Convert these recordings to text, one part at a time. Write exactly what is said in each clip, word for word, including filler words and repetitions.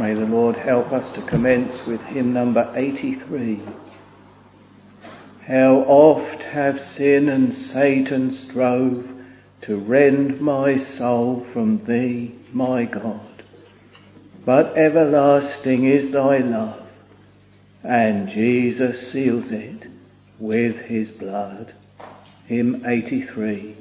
May the Lord help us to commence with hymn number eighty-three. How oft have sin and Satan strove to rend my soul from thee, my God. But everlasting is thy love, and Jesus seals it with his blood. Hymn eighty-three.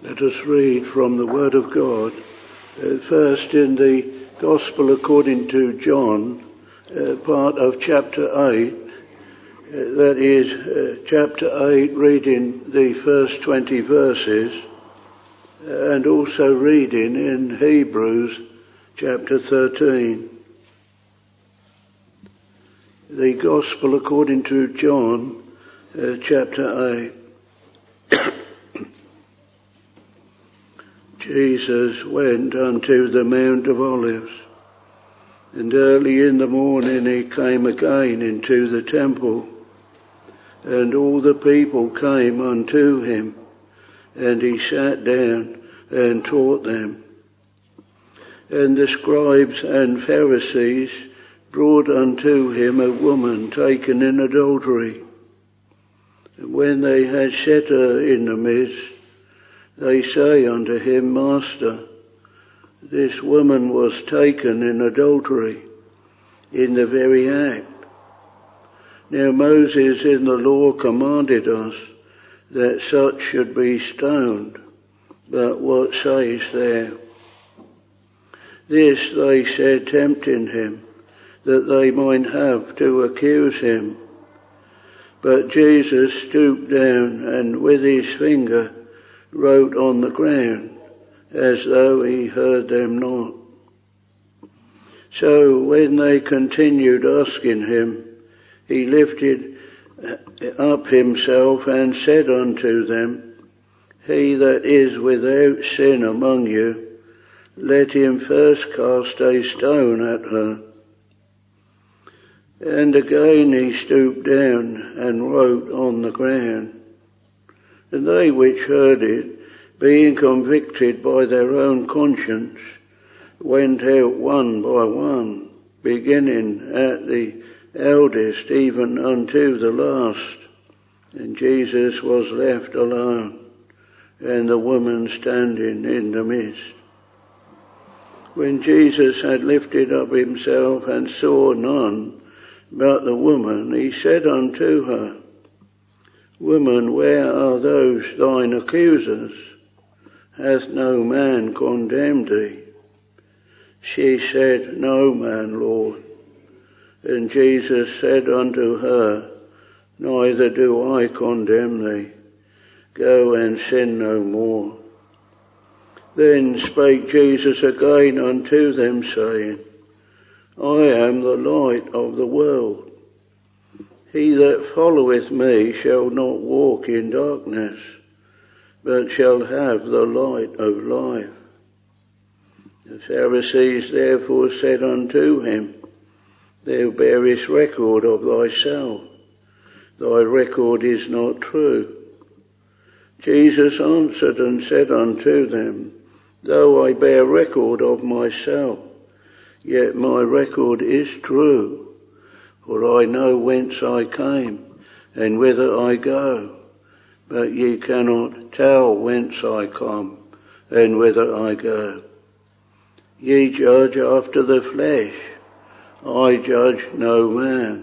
Let us read from the Word of God, uh, first in the Gospel according to John, uh, part of chapter eight, uh, that is uh, chapter eight, reading the first twenty verses, uh, and also reading in Hebrews chapter thirteen. The Gospel according to John, uh, chapter eight. Jesus went unto the Mount of Olives, and early in the morning he came again into the temple, and all the people came unto him, and he sat down and taught them. And the scribes and Pharisees brought unto him a woman taken in adultery. And when they had set her in the midst, they say unto him, Master, this woman was taken in adultery, in the very act. Now Moses in the law commanded us that such should be stoned, but what sayest thou? This they said, tempting him, that they might have to accuse him. But Jesus stooped down and with his finger wrote on the ground, as though he heard them not. So when they continued asking him, he lifted up himself and said unto them, He that is without sin among you, let him first cast a stone at her. And again he stooped down and wrote on the ground. And they which heard it, being convicted by their own conscience, went out one by one, beginning at the eldest even unto the last. And Jesus was left alone, and the woman standing in the midst. When Jesus had lifted up himself and saw none but the woman, he said unto her, Woman, where are those thine accusers? Hath no man condemned thee? She said, No man, Lord. And Jesus said unto her, Neither do I condemn thee. Go and sin no more. Then spake Jesus again unto them, saying, I am the light of the world. He that followeth me shall not walk in darkness, but shall have the light of life. The Pharisees therefore said unto him, Thou bearest record of thyself. Thy record is not true. Jesus answered and said unto them, Though I bear record of myself, yet my record is true. For I know whence I came, and whither I go, but ye cannot tell whence I come, and whither I go. Ye judge after the flesh, I judge no man.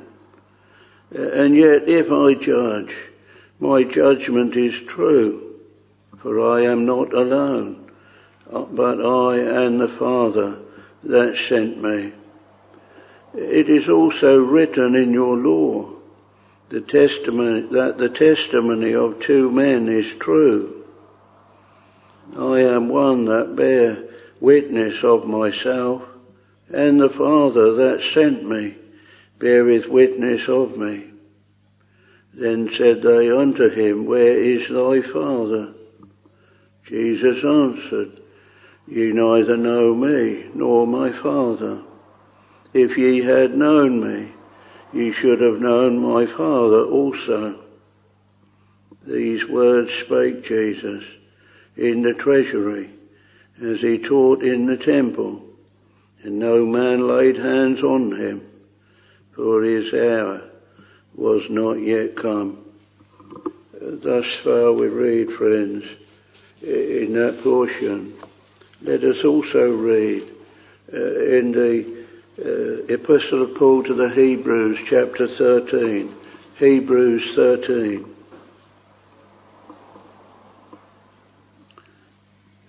And yet if I judge, my judgment is true, for I am not alone, but I and the Father that sent me. It is also written in your law, the testimony, that the testimony of two men is true. I am one that bear witness of myself, and the Father that sent me beareth witness of me. Then said they unto him, Where is thy Father? Jesus answered, Ye neither know me nor my Father. If ye had known me, ye should have known my Father also. These words spake Jesus in the treasury, as he taught in the temple, and no man laid hands on him, for his hour was not yet come. Thus far we read, friends, in that portion. Let us also read uh, in the uh, Epistle of Paul to the Hebrews, chapter thirteen. Hebrews thirteen.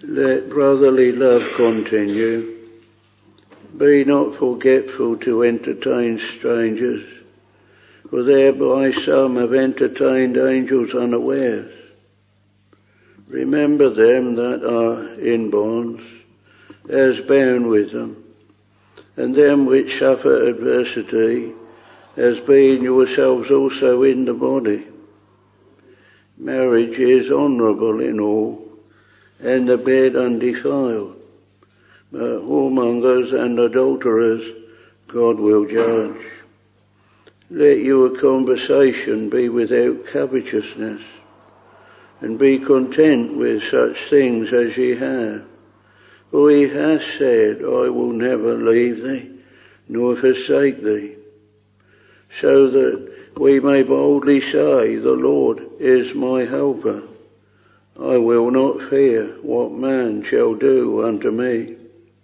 Let brotherly love continue. Be not forgetful to entertain strangers, for thereby some have entertained angels unawares. Remember them that are in bonds, as bound with them, and them which suffer adversity, as being yourselves also in the body. Marriage is honourable in all, and the bed undefiled, but whoremongers and adulterers God will judge. Let your conversation be without covetousness, and be content with such things as ye have. For he hath said, I will never leave thee, nor forsake thee. So that we may boldly say, the Lord is my helper. I will not fear what man shall do unto me.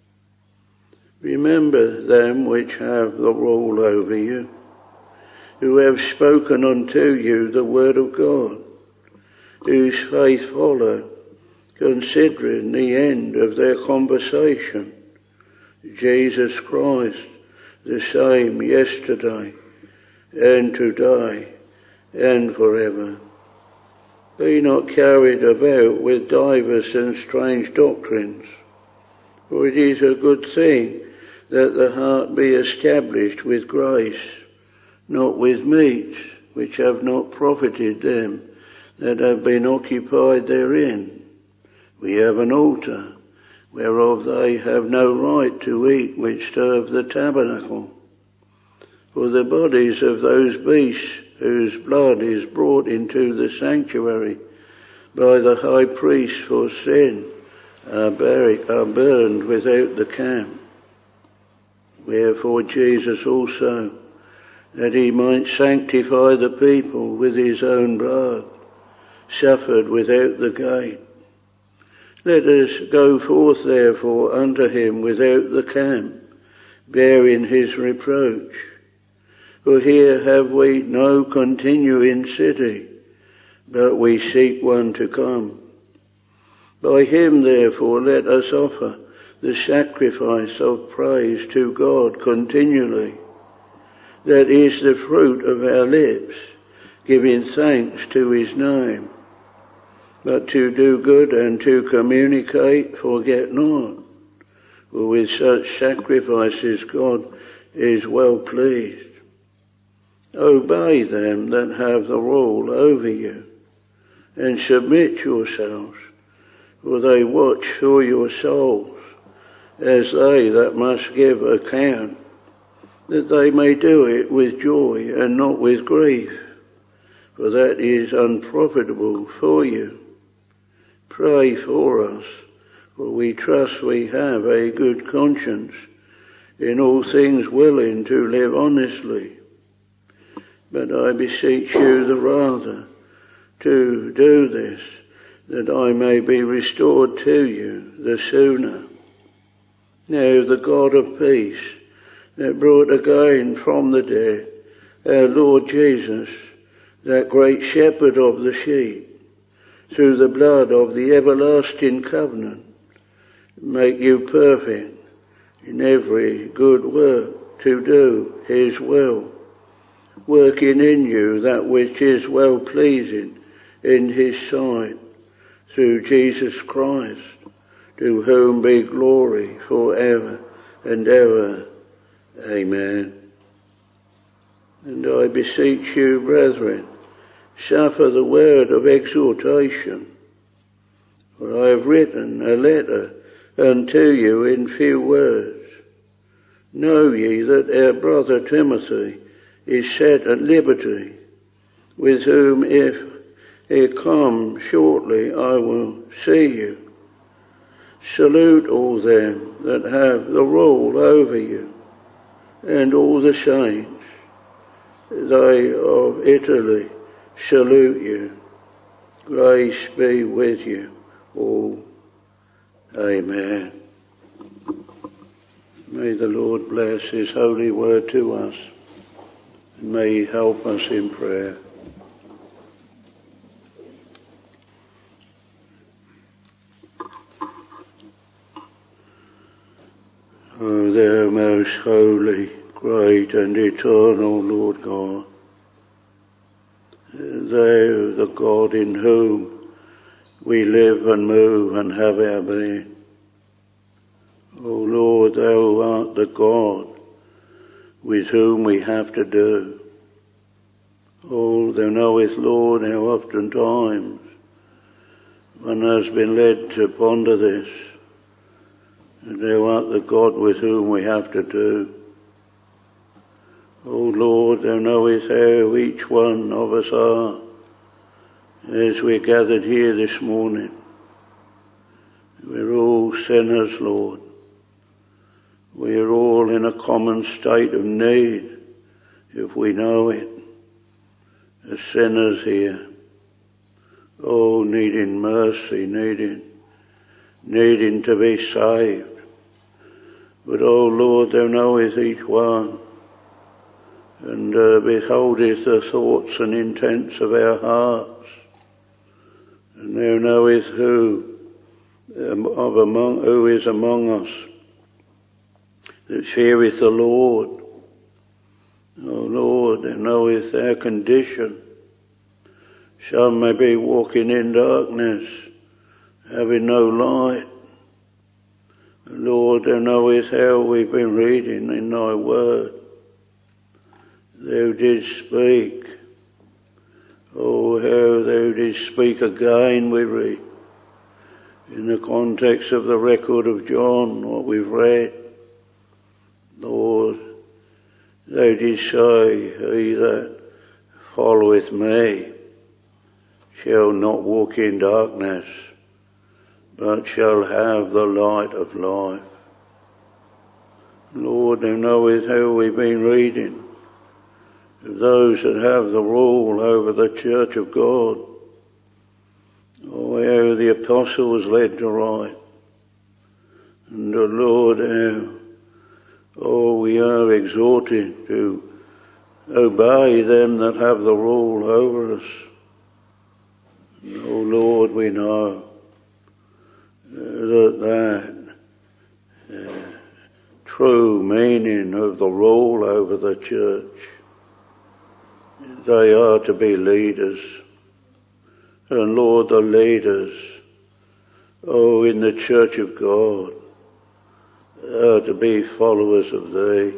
Remember them which have the rule over you, who have spoken unto you the word of God, whose faith follow, considering the end of their conversation, Jesus Christ, the same yesterday and today and forever. Be not carried about with divers and strange doctrines, for it is a good thing that the heart be established with grace, not with meats which have not profited them that have been occupied therein. We have an altar, whereof they have no right to eat which serve the tabernacle. For the bodies of those beasts whose blood is brought into the sanctuary by the high priest for sin are, buried, are burned without the camp. Wherefore Jesus also, that he might sanctify the people with his own blood, suffered without the gate. Let us go forth therefore unto him without the camp, bearing his reproach. For here have we no continuing city, but we seek one to come. By him therefore let us offer the sacrifice of praise to God continually. That is the fruit of our lips, giving thanks to his name. But to do good and to communicate, forget not. For with such sacrifices God is well pleased. Obey them that have the rule over you, and submit yourselves, for they watch for your souls, as they that must give account, that they may do it with joy and not with grief, for that is unprofitable for you. Pray for us, for we trust we have a good conscience, in all things willing to live honestly. But I beseech you the rather to do this, that I may be restored to you the sooner. Now the God of peace, that brought again from the dead our Lord Jesus, that great shepherd of the sheep, through the blood of the everlasting covenant, make you perfect in every good work to do his will, working in you that which is well pleasing in his sight, through Jesus Christ, to whom be glory for ever and ever. Amen. And I beseech you, brethren, suffer the word of exhortation, for I have written a letter unto you in few words. Know ye that our brother Timothy is set at liberty, with whom if he come shortly I will see you. Salute all them that have the rule over you, and all the saints. They of Italy salute you. Grace be with you all. Amen. May the Lord bless his holy word to us, and may he help us in prayer. O thou most holy, great and eternal Lord God, thou the God in whom we live and move and have our being. O Lord, thou art the God with whom we have to do. Oh, thou knowest, Lord, how oftentimes one has been led to ponder this, and thou art the God with whom we have to do. Oh Lord, thou knowest how each one of us are as we're gathered here this morning. We're all sinners, Lord. We're all in a common state of need, if we know it, as sinners here. Oh, needing mercy, needing, needing to be saved. But, oh Lord, thou knowest each one, and uh, beholdest the thoughts and intents of our hearts, and thou knowest who um, of among who is among us that feareth the Lord. Oh Lord, thou knowest our condition. Some may be walking in darkness, having no light. Lord, thou knowest how we've been reading in thy word. Thou didst speak. Oh, how thou didst speak again, we read. In the context of the record of John, what we've read. Lord, thou didst say, he that followeth me shall not walk in darkness, but shall have the light of life. Lord, thou knowest how we've been reading of those that have the rule over the church of God. Oh, how the apostle was led to write. And the Lord, how, oh, we are exhorted to obey them that have the rule over us. And, oh Lord, we know that that uh, true meaning of the rule over the church, they are to be leaders. And Lord, the leaders, oh, in the church of God, are to be followers of thee.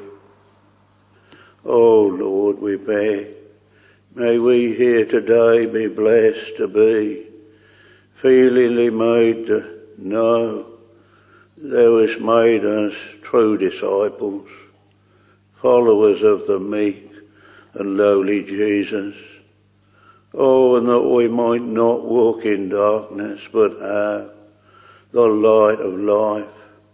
Oh Lord, we beg, may we here today be blessed to be feelingly made to know thou hast made us true disciples, followers of the meek and lowly Jesus. Oh, and that we might not walk in darkness, but have the light of life.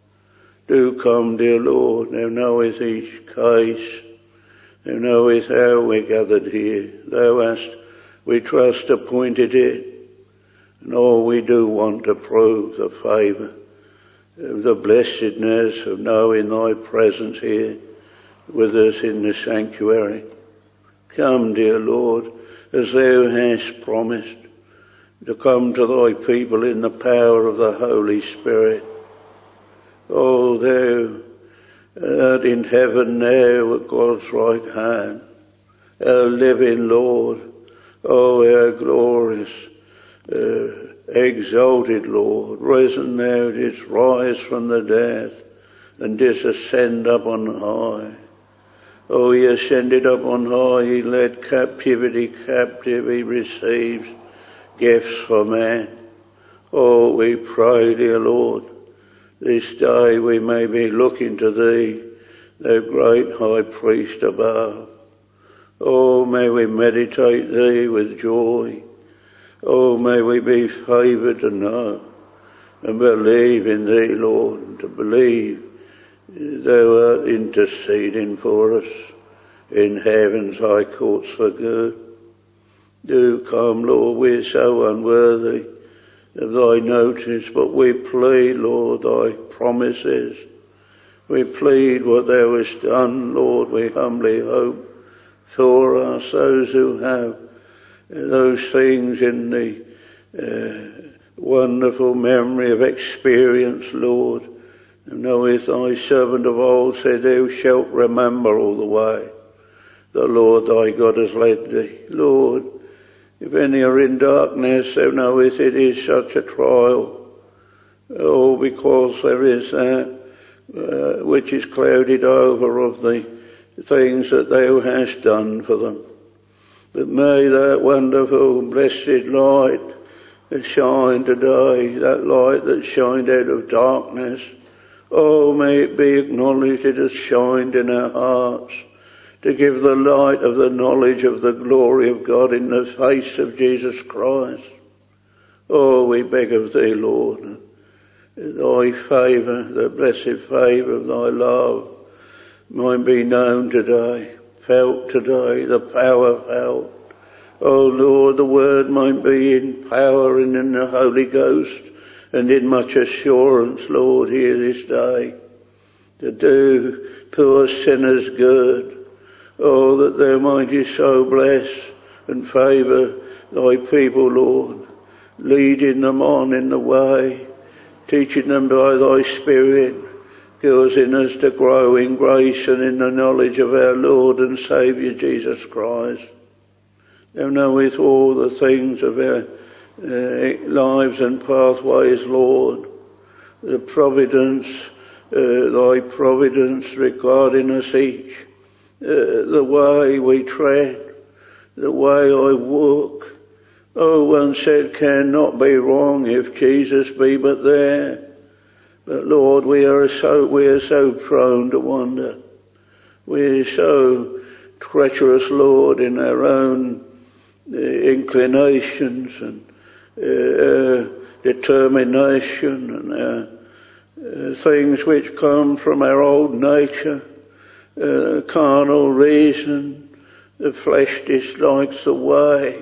Do come, dear Lord, thou knowest each case, thou knowest how we're gathered here. Thou hast, we trust, appointed it. And oh, we do want to prove the favour of the blessedness of knowing thy presence here with us in the sanctuary. Come, dear Lord, as thou hast promised, to come to thy people in the power of the Holy Spirit. Oh, thou art in heaven now at God's right hand, our living Lord. Oh, our glorious, uh, exalted Lord, risen thou didst rise from the death and didst ascend up on high. Oh, he ascended up on high, he led captivity captive, he receives gifts for man. Oh, we pray, dear Lord, this day we may be looking to thee, thou great high priest above. Oh, may we meditate thee with joy. Oh, may we be favoured to know and believe in thee, Lord, and to believe thou art interceding for us in heaven's high courts for good. Do come, Lord, we're so unworthy of thy notice, but we plead, Lord, thy promises. We plead what thou hast done, Lord, we humbly hope for us, those who have those things in the uh, wonderful memory of experience, Lord, Thou knowest thy servant of old said, thou shalt remember all the way the Lord thy God has led thee. Lord, if any are in darkness, thou knowest it is such a trial. Oh, because there is that uh, which is clouded over of the things that thou hast done for them. But may that wonderful blessed light that shine today, that light that shined out of darkness, oh, may it be acknowledged it has shined in our hearts to give the light of the knowledge of the glory of God in the face of Jesus Christ. Oh, we beg of thee, Lord, thy favour, the blessed favour of thy love might be known today, felt today, the power felt. Oh Lord, the word might be in power and in the Holy Ghost and in much assurance, Lord, here this day, to do poor sinners good. Oh, that thou mightest so bless and favour thy people, Lord, leading them on in the way, teaching them by thy Spirit, causing us to grow in grace and in the knowledge of our Lord and Saviour Jesus Christ. Thou knowest all the things of our uh, lives and pathways, Lord, the providence, uh, thy providence regarding us each, uh, the way we tread, the way I walk. Oh, one said cannot be wrong if Jesus be but there. But Lord, we are so, we are so prone to wander. We are so treacherous, Lord, in our own uh, inclinations and uh, determination and uh, uh, things which come from our old nature, uh, carnal reason. The flesh dislikes the way.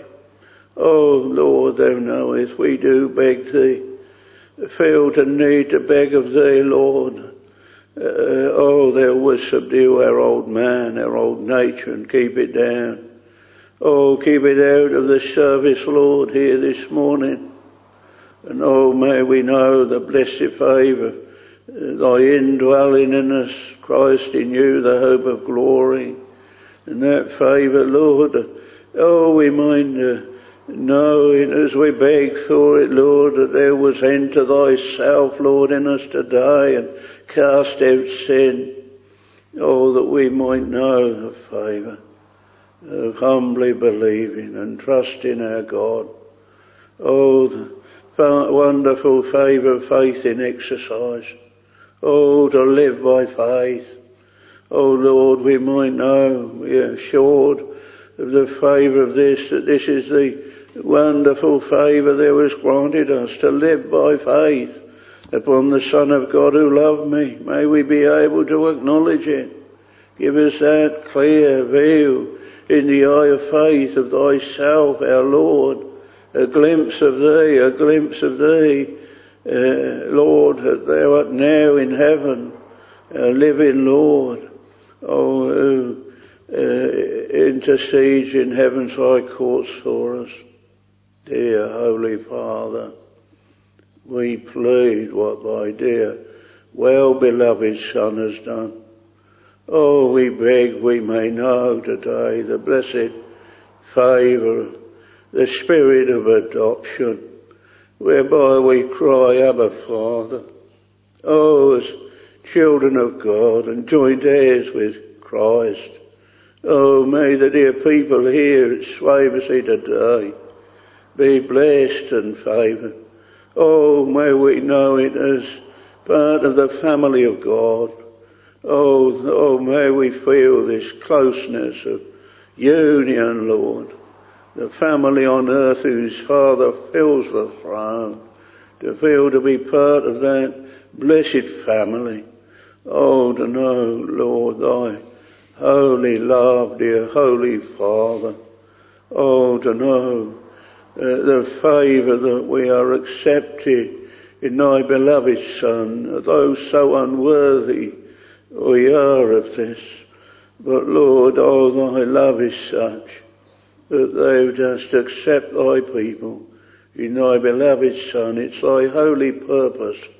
Oh Lord, thou knowest, we do beg thee, feel to need to beg of thee, Lord. Uh, oh, thou would subdue our old man, our old nature, and keep it down. Oh, keep it out of the service, Lord, here this morning. And oh, may we know the blessed favour, uh, thy indwelling in us, Christ in you, the hope of glory. And that favour, Lord, oh, we mind uh, knowing as we beg for it, Lord, that thou wouldst enter thyself, Lord, in us today and cast out sin. Oh, that we might know the favour of humbly believing and trusting our God. Oh, the wonderful favour of faith in exercise. Oh, to live by faith. Oh Lord, we might know, we are assured of the favour of this, that this is the wonderful favour thou hast granted us, to live by faith upon the Son of God who loved me. May we be able to acknowledge it. Give us that clear view in the eye of faith of thyself, our Lord, a glimpse of thee, a glimpse of thee, uh, Lord, that thou art now in heaven, a living Lord, oh, who uh, intercedes in heaven's high courts for us. Dear Holy Father, we plead what thy dear, well-beloved Son has done. Oh, we beg we may know today the blessed favour, the spirit of adoption, whereby we cry, Abba, Father. Oh, as children of God and joint heirs with Christ. Oh, may the dear people here at Swaversey today be blessed and favoured. Oh, may we know it as part of the family of God. Oh, oh, may we feel this closeness of union, Lord. The family on earth whose Father fills the throne. To feel to be part of that blessed family. Oh, to know, Lord, thy holy love, dear Holy Father. Oh, to know uh, the favour that we are accepted in thy beloved Son, though so unworthy we are of this. But Lord, oh, thy love is such that thou dost accept thy people in thy beloved Son. It's thy holy purpose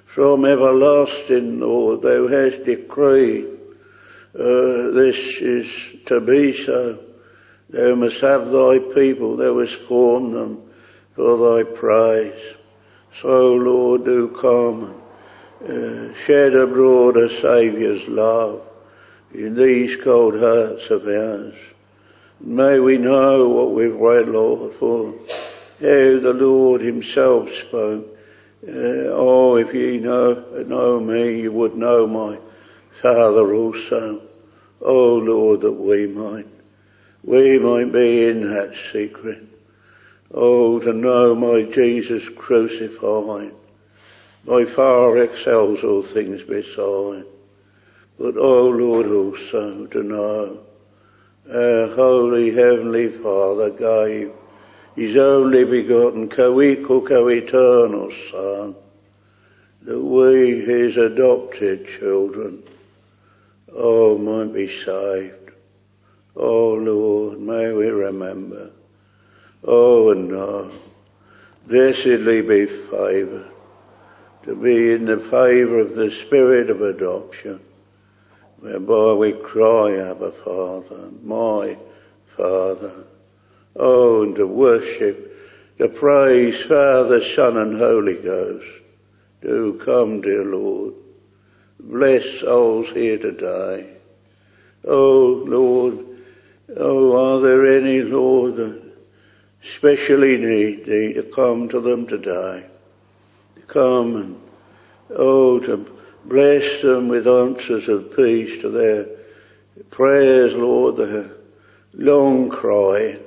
From everlasting, Lord, thou hast decreed uh, this is to be so. Thou must have thy people, thou hast formed them for thy praise. So, Lord, do come and uh, shed abroad a Saviour's love in these cold hearts of ours. May we know what we've read, Lord, for how the Lord himself spoke. Uh, oh, if ye know, know me, you would know my Father also. Oh, Lord, that we might, we might be in that secret. Oh, to know my Jesus crucified by far excels all things beside. But, oh, Lord, also to know our holy heavenly Father gave his only begotten, co-equal, co-eternal Son, that we, his adopted children, oh, might be saved. Oh, Lord, may we remember. Oh, and know, blessedly be favoured, to be in the favour of the Spirit of adoption, whereby we cry, Abba, Father, my Father. Oh, and to worship, to praise Father, Son and Holy Ghost. Do come, dear Lord. Bless souls here today. Oh, Lord, oh, are there any, Lord, that especially need thee to come to them today? To come and, oh, to bless them with answers of peace to their prayers, Lord, their long crying,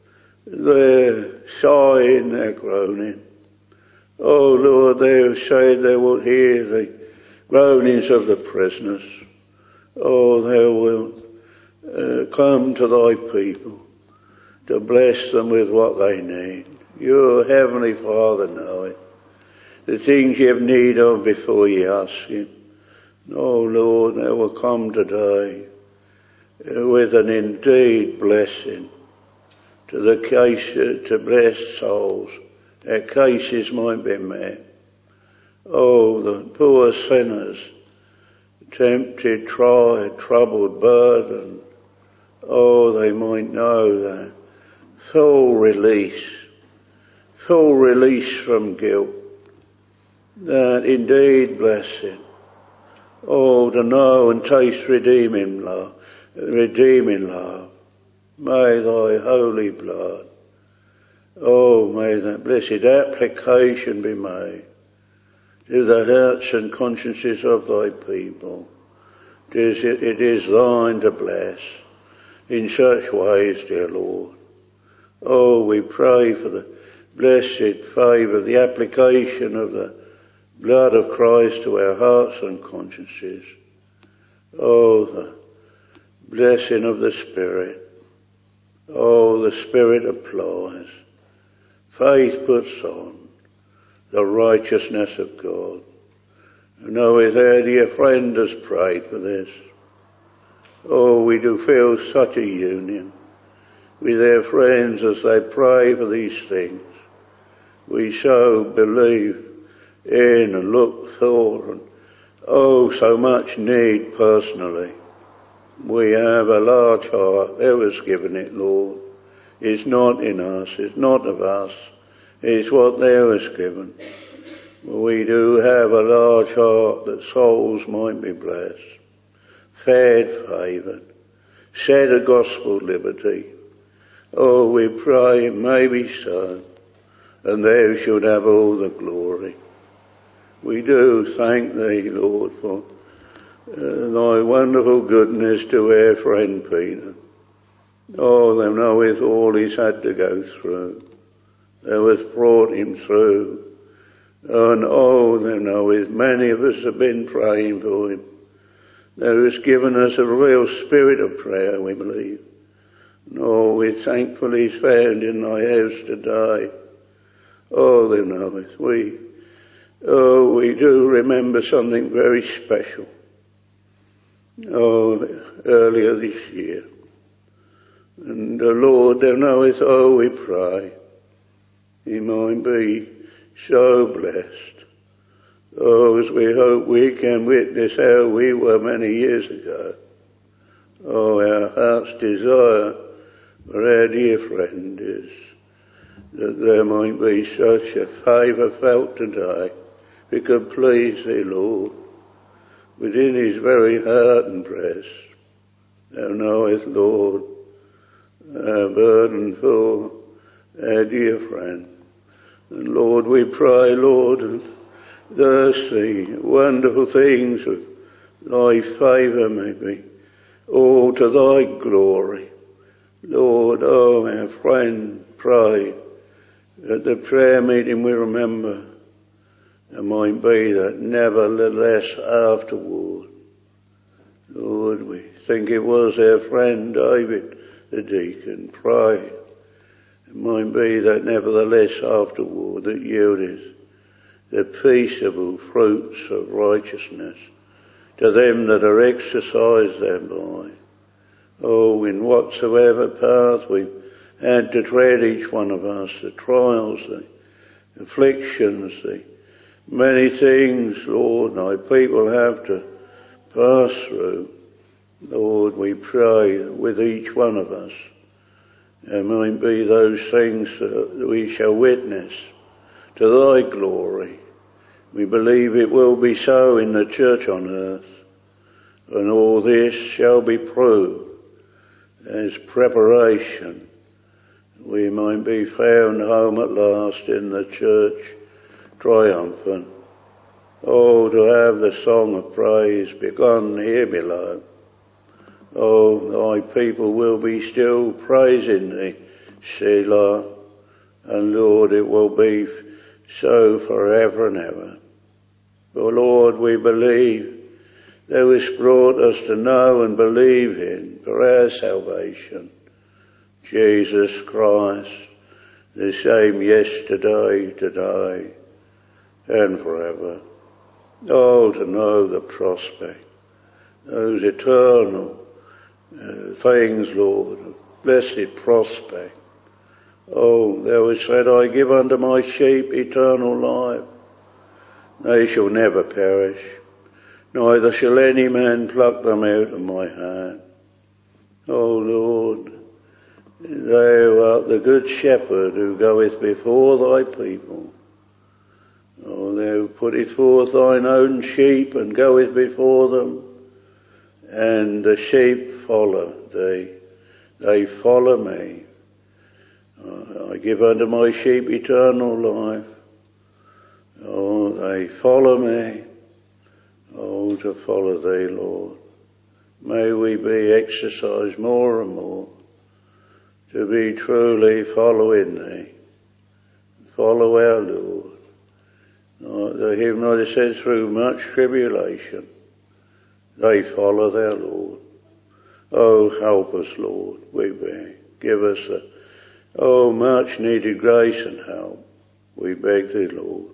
their sighing, their groaning. Oh, Lord, they have said they will hear the groanings of the prisoners. Oh, thou wilt uh, come to thy people to bless them with what they need. Your heavenly Father knoweth the things you have need of before you ask him. Oh, Lord, thou will come today uh, with an indeed blessing to the case, uh, to bless souls. Their cases might be met. Oh, the poor sinners, tempted, tried, troubled, burdened. Oh, they might know that full release, full release from guilt, that indeed blessing. Oh, to know and taste redeeming love, redeeming love. May thy holy blood, oh, may that blessed application be made to the hearts and consciences of thy people. It is, it is thine to bless in such ways, dear Lord. Oh, we pray for the blessed favour, the application of the blood of Christ to our hearts and consciences. Oh, the blessing of the Spirit. Oh, the Spirit applies. Faith puts on the righteousness of God. I know with our dear friend has prayed for this. Oh, we do feel such a union with our friends as they pray for these things. We so believe in and look for and oh, so much need personally. We have a large heart. Thou hast given it, Lord. It's not in us. It's not of us. It's what thou hast given. We do have a large heart that souls might be blessed, fed, favoured, set a gospel liberty. Oh, we pray it may be so, and thou should have all the glory. We do thank thee, Lord, for uh, thy wonderful goodness to our friend Peter. Oh, thou knowest all he's had to go through. Thou hast brought him through. And oh, thou knowest many of us have been praying for him. Thou hast given us a real spirit of prayer, we believe. And oh, we're thankful he's found in thy house today. Oh, thou knowest, we, oh, we do remember something very special. Oh, earlier this year. And the Lord, thou knowest, oh, we pray, he might be so blessed Oh, as we hope we can witness how we were many years ago. Oh, our heart's desire for our dear friend is that there might be such a favour felt today. We could please thee, Lord, within his very heart and breast. Thou knowest, Lord, our burden for our dear friend. And Lord, we pray, Lord, and thus the wonderful things of thy favour may be all to thy glory. Lord, oh, our friend prayed at the prayer meeting, we remember, it might be that nevertheless afterward, Lord, we think it was our friend David, the deacon, prayed. It might be that nevertheless afterward that yieldeth the peaceable fruits of righteousness to them that are exercised thereby. Oh, in whatsoever path we've had to tread, each one of us, the trials, the afflictions, the many things, Lord, thy people have to pass through. Lord, we pray that with each one of us there might be those things that we shall witness to thy glory. We believe it will be so in the church on earth, and all this shall be proved as preparation. We might be found home at last in the church, triumphant. Oh, to have the song of praise begun here below. Oh, thy people will be still praising thee, Selah, and Lord, it will be so forever and ever. For Lord, we believe thou hast brought us to know and believe in for our salvation Jesus Christ, the same yesterday, today, and forever. Oh, to know the prospect, those eternal uh, things, Lord, blessed prospect. Oh, thou hast said, I give unto my sheep eternal life. They shall never perish, neither shall any man pluck them out of my hand. Oh, Lord, thou art the good shepherd who goeth before thy people. Oh, thou puttest forth thine own sheep and goest before them, and the sheep follow thee. They follow me. Oh, I give unto my sheep eternal life. Oh, they follow me. Oh, to follow thee, Lord. May we be exercised more and more to be truly following thee. Follow our Lord. Oh, the hymn writer says, through much tribulation, they follow their Lord. Oh, help us, Lord, we beg. Give us the, oh, much needed grace and help. We beg thee, Lord.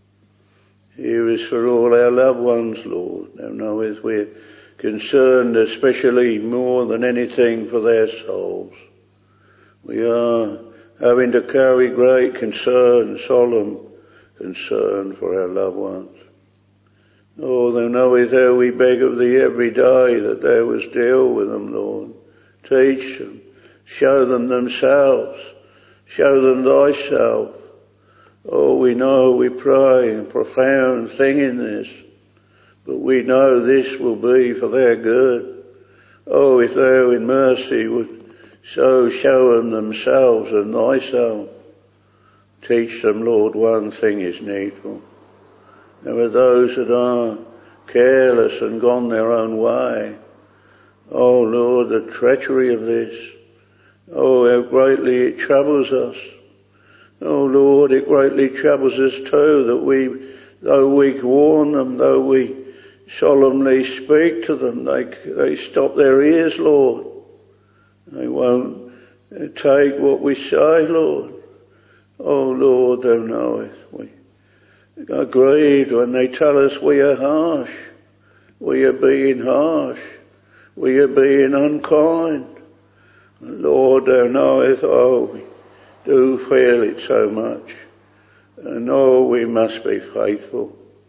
Here is for all our loved ones, Lord. Thou knowest we're concerned especially more than anything for their souls. We are having to carry great concern, solemn concern for our loved ones. Oh, thou knowest how we beg of thee every day that thou wouldst deal with them, Lord. Teach them, show them themselves, show them thyself. Oh, we know we pray a profound thing in this, but we know this will be for their good. Oh, if thou in mercy would so show them themselves and thyself. Teach them, Lord, one thing is needful. There are those that are careless and gone their own way. Oh, Lord, the treachery of this. Oh, how greatly it troubles us. Oh, Lord, it greatly troubles us too that we, though we warn them, though we solemnly speak to them, they, they stop their ears, Lord. They won't take what we say, Lord. Oh, Lord, thou knowest, we are grieved when they tell us we are harsh. We are being harsh. We are being unkind. Lord, thou knowest, oh, we do feel it so much. And oh, we must be faithful.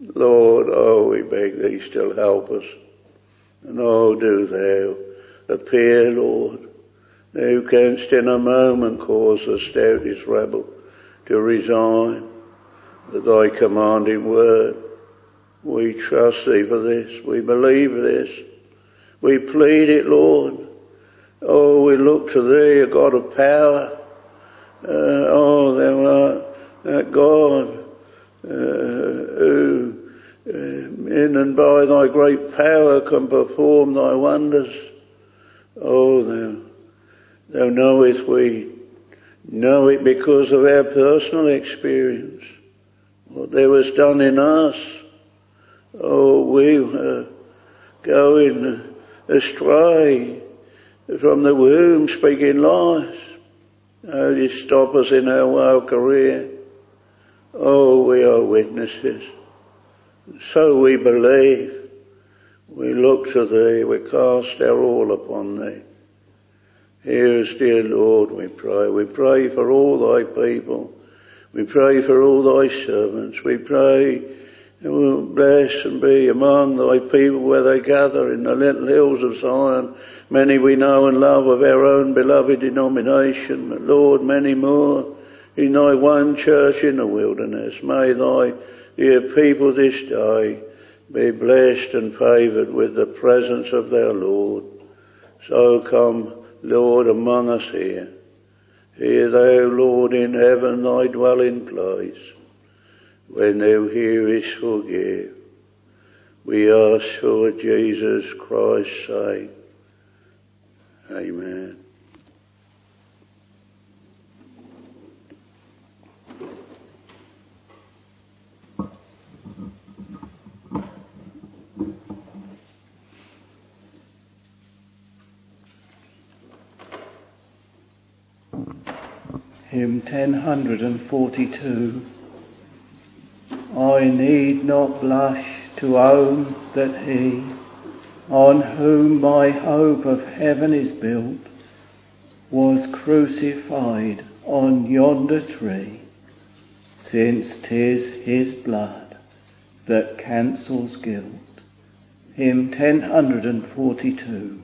Lord, oh, we beg thee still help us. And oh, do thou appear, Lord. Thou canst in a moment cause the stoutest rebel to resign at thy commanding word. We trust thee for this. We believe this. We plead it, Lord. Oh, we look to thee, a God of power. Uh, oh, thou art that God uh, who uh, in and by thy great power can perform thy wonders. Oh, thou, thou knowest we know it because of our personal experience. What thou hast done in us. Oh, we were going astray from the womb, speaking lies. Oh, you stop us in our wild career. Oh, we are witnesses. So we believe. We look to thee. We cast our all upon thee. Hear us, dear Lord, we pray. We pray for all thy people. We pray for all thy servants. We pray and will bless and be among thy people where they gather in the little hills of Zion. Many we know and love of our own beloved denomination, but Lord, many more in thy one church in the wilderness. May thy dear people this day be blessed and favoured with the presence of their Lord. So come, Lord, among us here. Hear thou, Lord, in heaven thy dwelling place. When thou hearest, forgive. We ask for Jesus Christ's sake. Amen. Hymn ten forty-two. I need not blush to own that he, on whom my hope of heaven is built, was crucified on yonder tree, since 'tis his blood that cancels guilt. Hymn ten forty-two.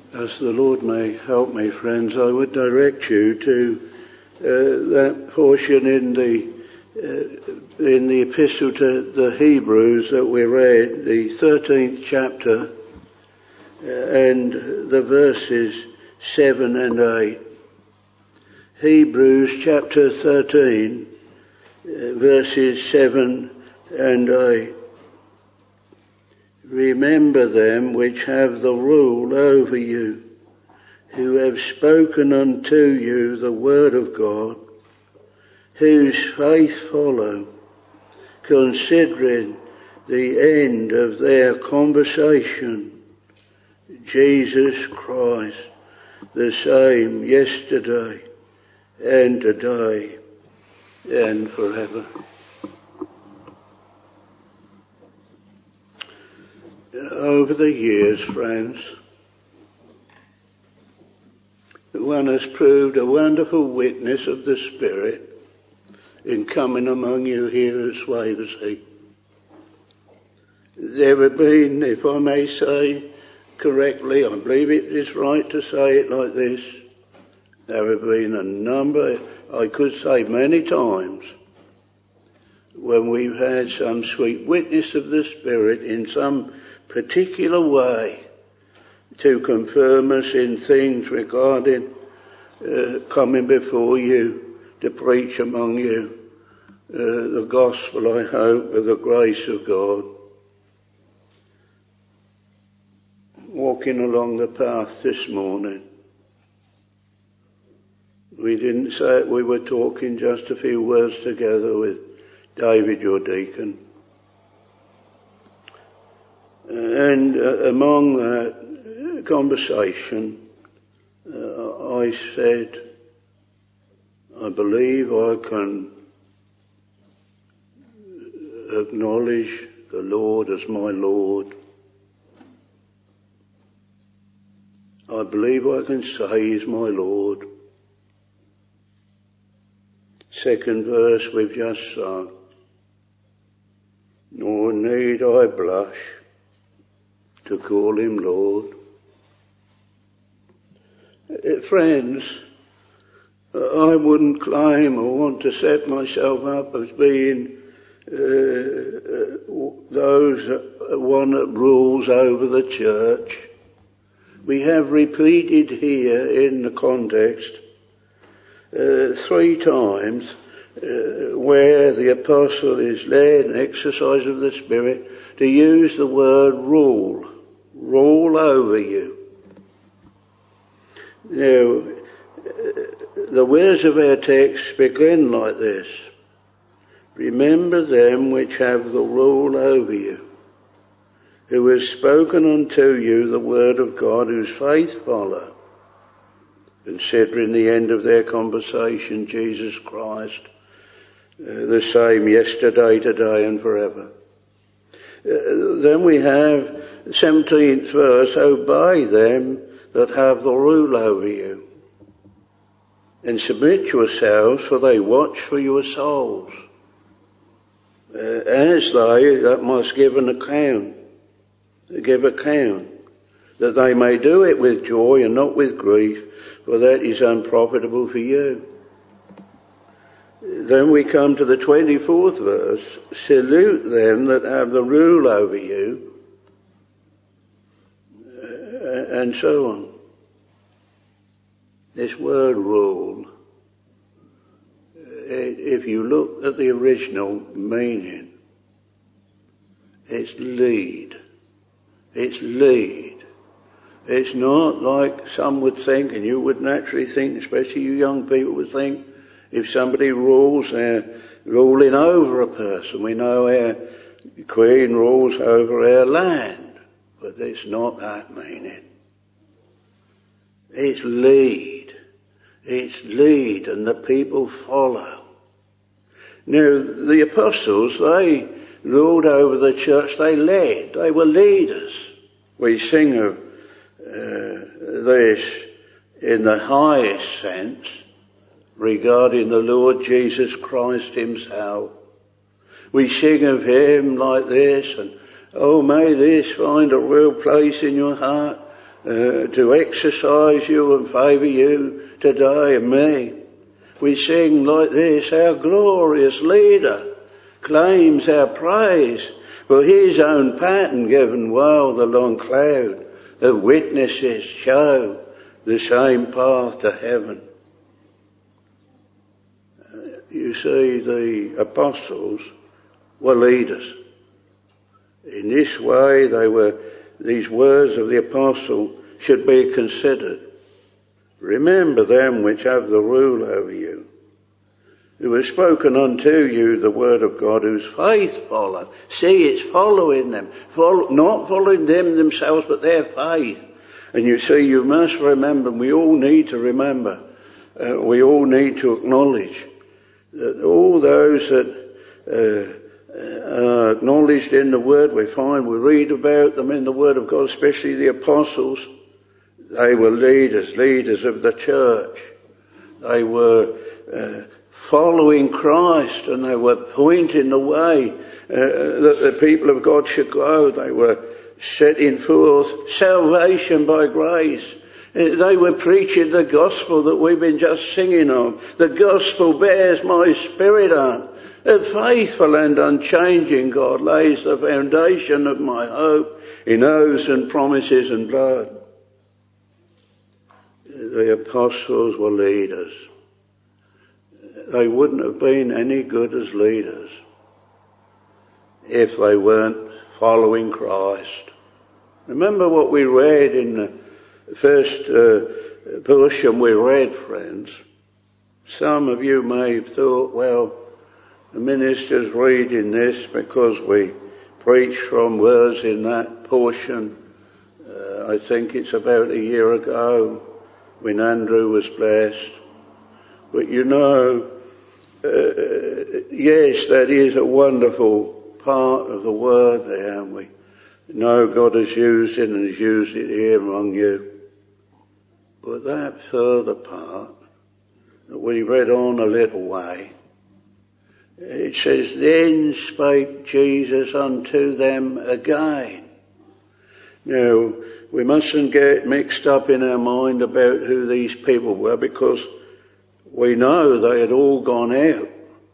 As the Lord may help me, friends, I would direct you to uh, that portion in the uh, in the epistle to the Hebrews that we read, the thirteenth chapter, uh, and the verses seven and eight. Hebrews chapter thirteen, uh, verses seven and eight. Remember them which have the rule over you, who have spoken unto you the word of God, whose faith follow, considering the end of their conversation, Jesus Christ, the same yesterday and today and forever. Over the years, friends, one has proved a wonderful witness of the Spirit in coming among you here at Swavesey. There have been, if I may say correctly, I believe it is right to say it like this, there have been a number, I could say many times, when we've had some sweet witness of the Spirit in some particular way to confirm us in things regarding uh, coming before you to preach among you uh, the gospel, I hope, of the grace of God. Walking along the path this morning, we didn't say it, we were talking just a few words together with David, your deacon. And uh, among that conversation, uh, I said, I believe I can acknowledge the Lord as my Lord. I believe I can say He's my Lord. Second verse we've just sung. Nor need I blush to call Him Lord. Uh, friends, I wouldn't claim or want to set myself up as being uh, those uh, one that rules over the church. We have repeated here in the context uh, three times uh, where the apostle is led in exercise of the Spirit to use the word rule. Rule over you. Now, the words of our text begin like this. Remember them which have the rule over you, who have spoken unto you the word of God, whose faith follow, considering the end of their conversation, Jesus Christ, uh, the same yesterday, today and forever. Uh, then we have the seventeenth verse, obey them that have the rule over you, and submit yourselves, for they watch for your souls, uh, as they that must give an account, give account, that they may do it with joy and not with grief, for that is unprofitable for you. Then we come to the twenty-fourth verse, salute them that have the rule over you, and so on. This word rule, if you look at the original meaning, it's lead. It's lead. It's not like some would think, and you would naturally think, especially you young people would think, if somebody rules, they're ruling over a person. We know our Queen rules over our land, but it's not that meaning. It's lead. It's lead, and the people follow. Now, the apostles, they ruled over the church, they led, they were leaders. We sing of uh, this in the highest sense regarding the Lord Jesus Christ Himself. We sing of Him like this, and oh, may this find a real place in your heart. uh, to exercise you and favour you today and me. We sing like this: our glorious leader claims our praise, for his own pattern given while the long cloud of witnesses show the same path to heaven. Uh, you see, the apostles were leaders. In this way, they were, these words of the apostle should be considered. Remember them which have the rule over you, who has spoken unto you the word of God, whose faith follow. See, it's following them, follow, not following them themselves, but their faith. And you see, you must remember, we all need to remember, uh, we all need to acknowledge that all those that uh, are acknowledged in the Word, we find, we read about them in the Word of God, especially the apostles. They were leaders, leaders of the church. They were uh, following Christ, and they were pointing the way uh, that the people of God should go. They were setting forth salvation by grace. They were preaching the gospel that we've been just singing of. The gospel bears my spirit up. A faithful and unchanging God lays the foundation of my hope in oaths and promises and blood. The apostles were leaders. They wouldn't have been any good as leaders if they weren't following Christ. Remember what we read in the first uh, portion we read, friends. Some of you may have thought, well, the minister's reading this because we preach from words in that portion. Uh, I think it's about a year ago when Andrew was blessed. But you know, uh, yes, that is a wonderful part of the word there, and we know God has used it and has used it here among you. But that further part that we read on a little way, it says, then spake Jesus unto them again. Now, we mustn't get mixed up in our mind about who these people were, because we know they had all gone out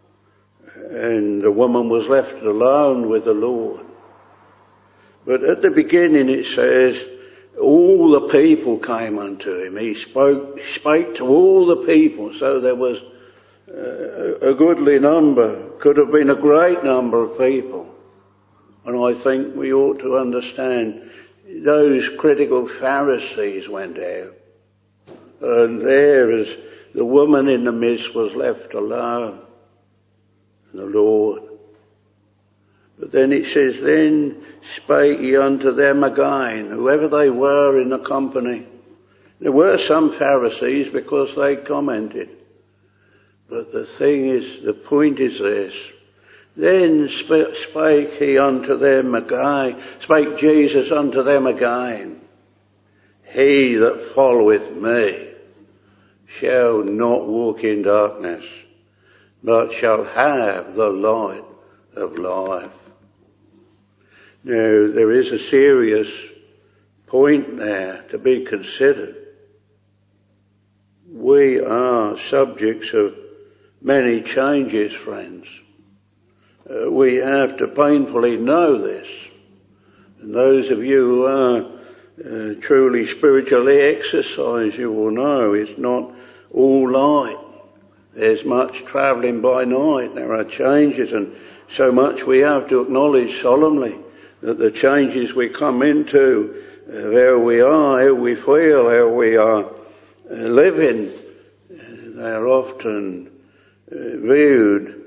and the woman was left alone with the Lord. But at the beginning it says, all the people came unto him. He spoke, spake to all the people. So there was uh, a goodly number, could have been a great number of people. And I think we ought to understand those critical Pharisees went out. And there is the woman in the midst was left alone. And the Lord. But then it says, then spake he unto them again, whoever they were in the company. There were some Pharisees because they commented. But the thing is, the point is this. Then spake he unto them again, spake Jesus unto them again. He that followeth me shall not walk in darkness, but shall have the light of life. Now, there is a serious point there to be considered. We are subjects of many changes, friends. Uh, we have to painfully know this. And those of you who are uh, truly spiritually exercised, you will know it's not all light. There's much travelling by night. There are changes, and so much we have to acknowledge solemnly that the changes we come into, uh, how we are, how we feel, how we are uh, living, uh, they're often uh, viewed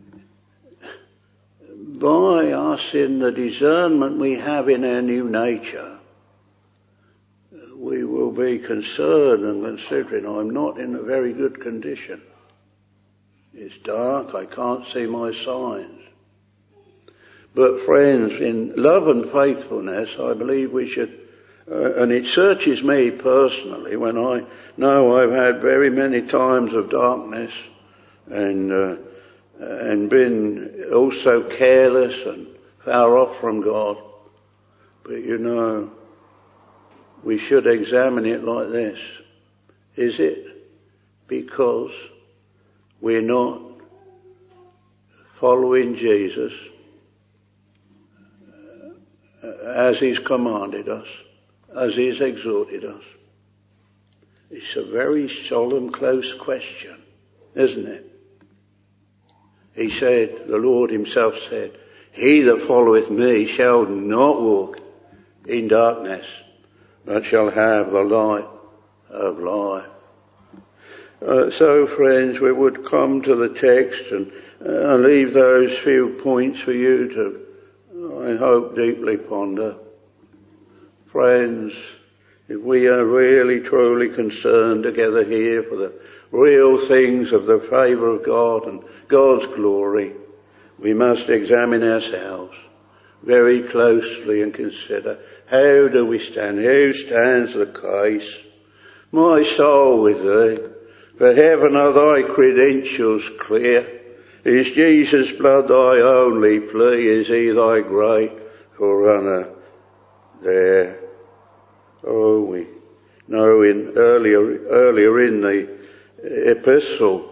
by us in the discernment we have in our new nature. Uh, we will be concerned and considering, I'm not in a very good condition. It's dark, I can't see my signs. But friends, in love and faithfulness, I believe we should, uh, and it searches me personally when I know I've had very many times of darkness and, uh, and been also careless and far off from God. But you know, we should examine it like this. Is it because we're not following Jesus as he's commanded us, as he's exhorted us? It's a very solemn, close question, isn't it? He said, the Lord himself said, he that followeth me shall not walk in darkness, but shall have the light of life. Uh, so, friends, we would come to the text and uh, leave those few points for you to, I hope, deeply ponder. Friends, if we are really, truly concerned together here for the real things of the favour of God and God's glory, we must examine ourselves very closely and consider, how do we stand? How stands the case? My soul with thee, for heaven are thy credentials clear. Is Jesus' blood thy only plea? Is he thy great forerunner there? Oh, we know in earlier, earlier in the epistle,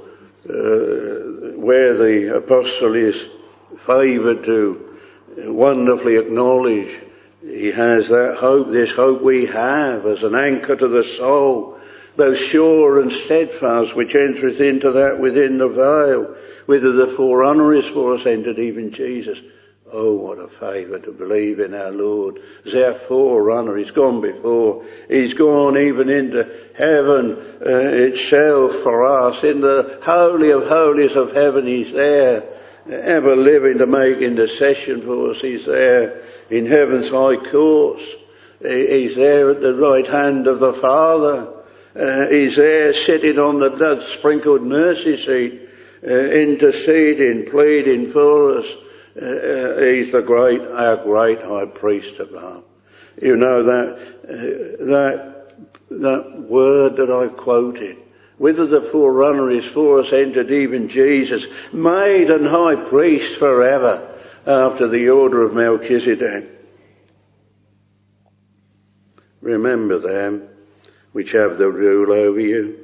uh, where the apostle is favoured to wonderfully acknowledge he has that hope, this hope we have as an anchor to the soul, though sure and steadfast, which entereth into that within the veil, whither the forerunner is for us entered, even Jesus. Oh, what a favour to believe in our Lord as our forerunner. He's gone before. He's gone even into heaven uh, itself for us. In the holy of holies of heaven, he's there, ever living to make intercession for us. He's there in heaven's high courts. He's there at the right hand of the Father. Uh, he's there sitting on the blood-sprinkled mercy seat, uh, interceding, pleading for us. Uh, he's the great, our great high priest above. You know that, uh, that, that word that I quoted, whither the forerunner is for us entered, even Jesus, made an high priest forever after the order of Melchizedek. Remember them which have the rule over you,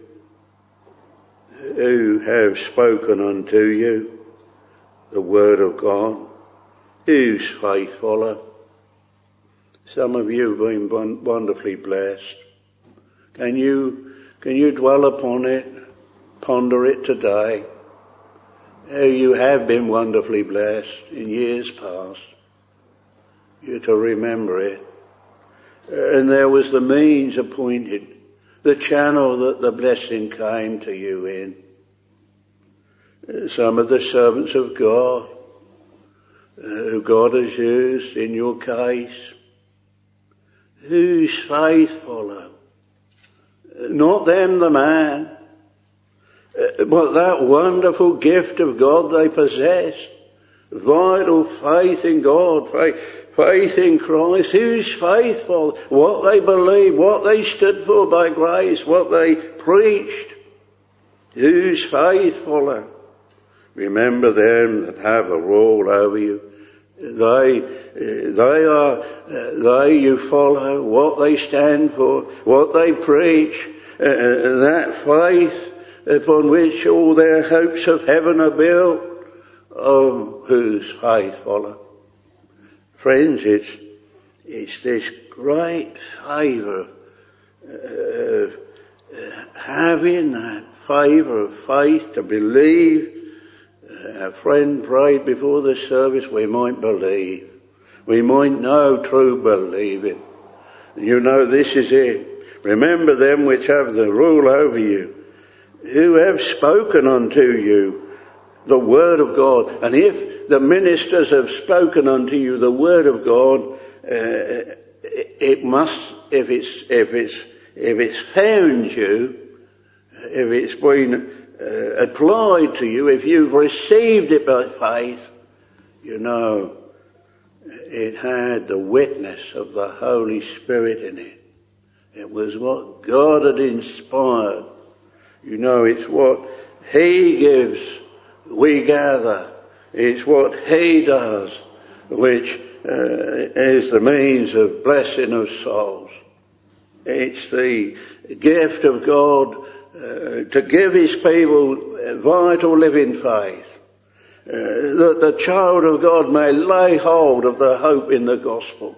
who have spoken unto you the word of God, whose faith follow. Some of you have been wonderfully blessed. Can you, can you dwell upon it, ponder it today? How you have been wonderfully blessed in years past. You're to remember it. And there was the means appointed, the channel that the blessing came to you in. Some of the servants of God, uh, who God has used in your case, whose faith follow. Not them, the man, uh, but that wonderful gift of God they possessed. Vital faith in God, faith, faith in Christ, whose faith follow. What they believed, what they stood for by grace, what they preached, whose faith follow. Remember them that have a rule over you. They, they are, they you follow, what they stand for, what they preach, uh, that faith upon which all their hopes of heaven are built. Oh, whose faith follow. Friends, it's, it's this great favour of uh, having that favour of faith to believe. Our friend prayed before the service, we might believe. We might know true believing. You know, this is it. Remember them which have the rule over you, who have spoken unto you the word of God. And if the ministers have spoken unto you the word of God, uh, it must, if it's, if it's, if it's found you, if it's been Uh, applied to you, if you've received it by faith, you know, it had the witness of the Holy Spirit in it. It was what God had inspired. You know, it's what He gives, we gather. It's what He does, which uh, is the means of blessing of souls. It's the gift of God uh, to give his people vital living faith, uh, that the child of God may lay hold of the hope in the gospel.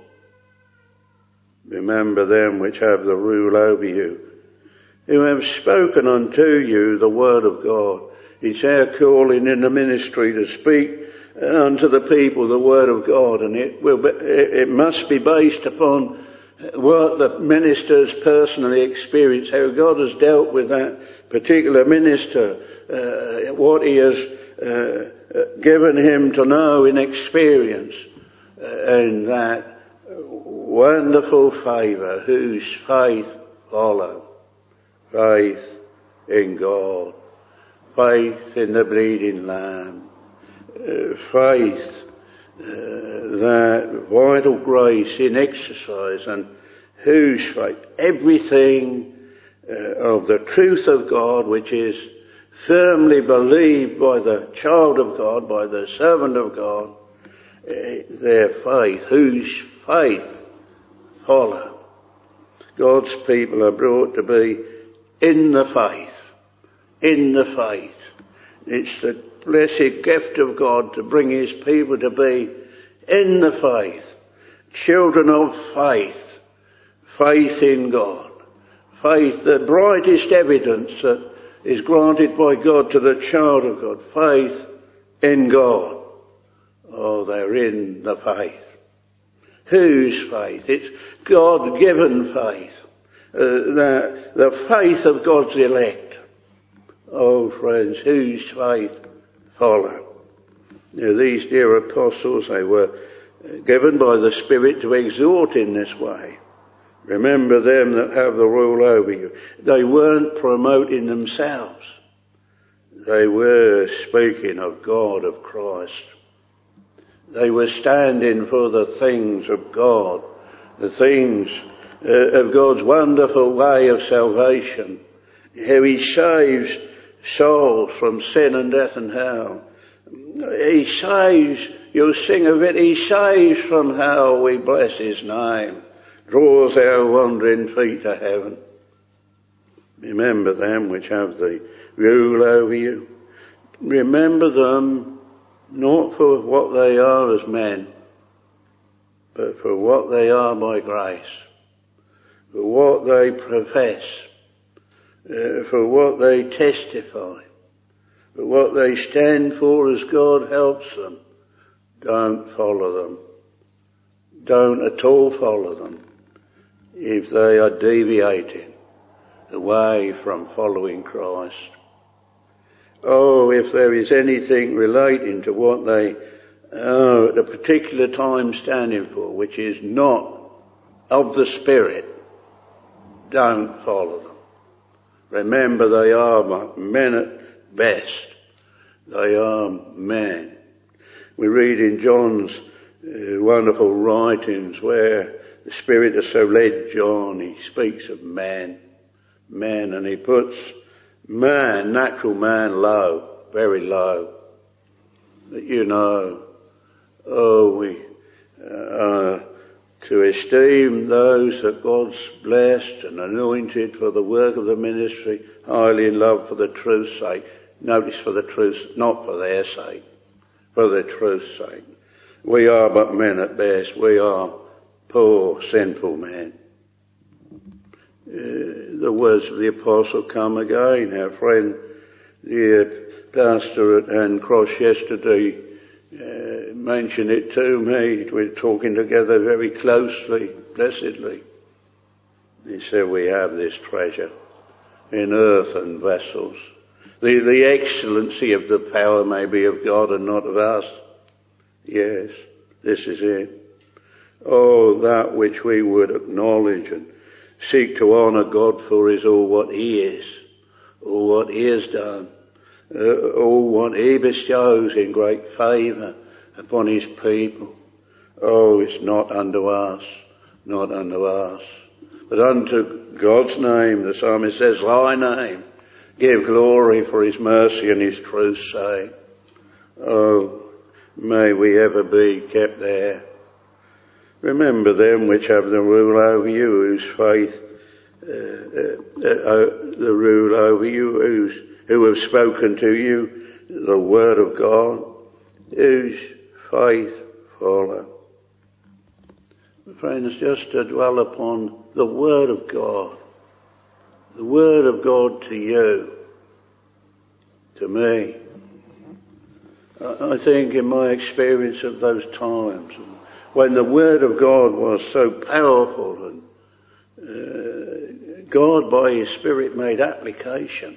Remember them which have the rule over you, who have spoken unto you the word of God. It's our calling in the ministry to speak unto the people the word of God, and it will be, it must be based upon what the ministers personally experience, how God has dealt with that particular minister, uh, what he has uh, given him to know in experience, uh, and that wonderful favour, whose faith follow. Faith in God, faith in the bleeding Lamb, uh, faith, uh, that vital grace in exercise, and whose faith, everything uh, of the truth of God which is firmly believed by the child of God, by the servant of God, uh, their faith, whose faith follow. God's people are brought to be in the faith, in the faith. It's the blessed gift of God to bring his people to be in the faith, children of faith, faith in God, faith, the brightest evidence that is granted by God to the child of God, faith in God. Oh, they're in the faith. Whose faith? It's God-given faith. Uh, the, the faith of God's elect. Oh, friends, whose faith follow? Now, these dear apostles, they were given by the Spirit to exhort in this way. Remember them that have the rule over you. They weren't promoting themselves. They were speaking of God, of Christ. They were standing for the things of God, the things uh, of God's wonderful way of salvation, how he saves souls from sin and death and hell. He saves, you'll sing of it, he saves from hell, we bless his name, draws our wandering feet to heaven. Remember them which have the rule over you. Remember them not for what they are as men, but for what they are by grace, for what they profess, uh, for what they testify, for what they stand for as God helps them. Don't follow them. Don't at all follow them if they are deviating away from following Christ. Oh, if there is anything relating to what they are at a particular time standing for, which is not of the Spirit, don't follow them. Remember, they are men at best. They are men. We read in John's uh, wonderful writings where the Spirit has so led John, he speaks of man, man, and he puts man, natural man, low, very low. But you know, oh, we uh, to esteem those that God's blessed and anointed for the work of the ministry, highly in love for the truth's sake. Notice, for the truth, not for their sake, for the truth's sake. We are but men at best. We are poor, sinful men. Uh, the words of the apostle come again. Our friend, the pastor at Hand Cross yesterday, uh, mentioned it to me. We're talking together very closely, blessedly. He said, we have this treasure in earthen vessels. The, the excellency of the power may be of God and not of us. Yes, this is it. Oh, that which we would acknowledge and seek to honour God for is all what he is, all what he has done, uh, all what he bestows in great favour upon his people. Oh, it's not unto us, not unto us, but unto God's name. The psalmist says, thy name, give glory for his mercy and his truth's sake. Oh, may we ever be kept there. Remember them which have the rule over you, whose faith uh, uh, uh, the rule over you, who's, who have spoken to you the word of God, whose faith follow. Friends, just to dwell upon the word of God, the word of God to you, to me. I think in my experience of those times when the word of God was so powerful and uh, God by his Spirit made application,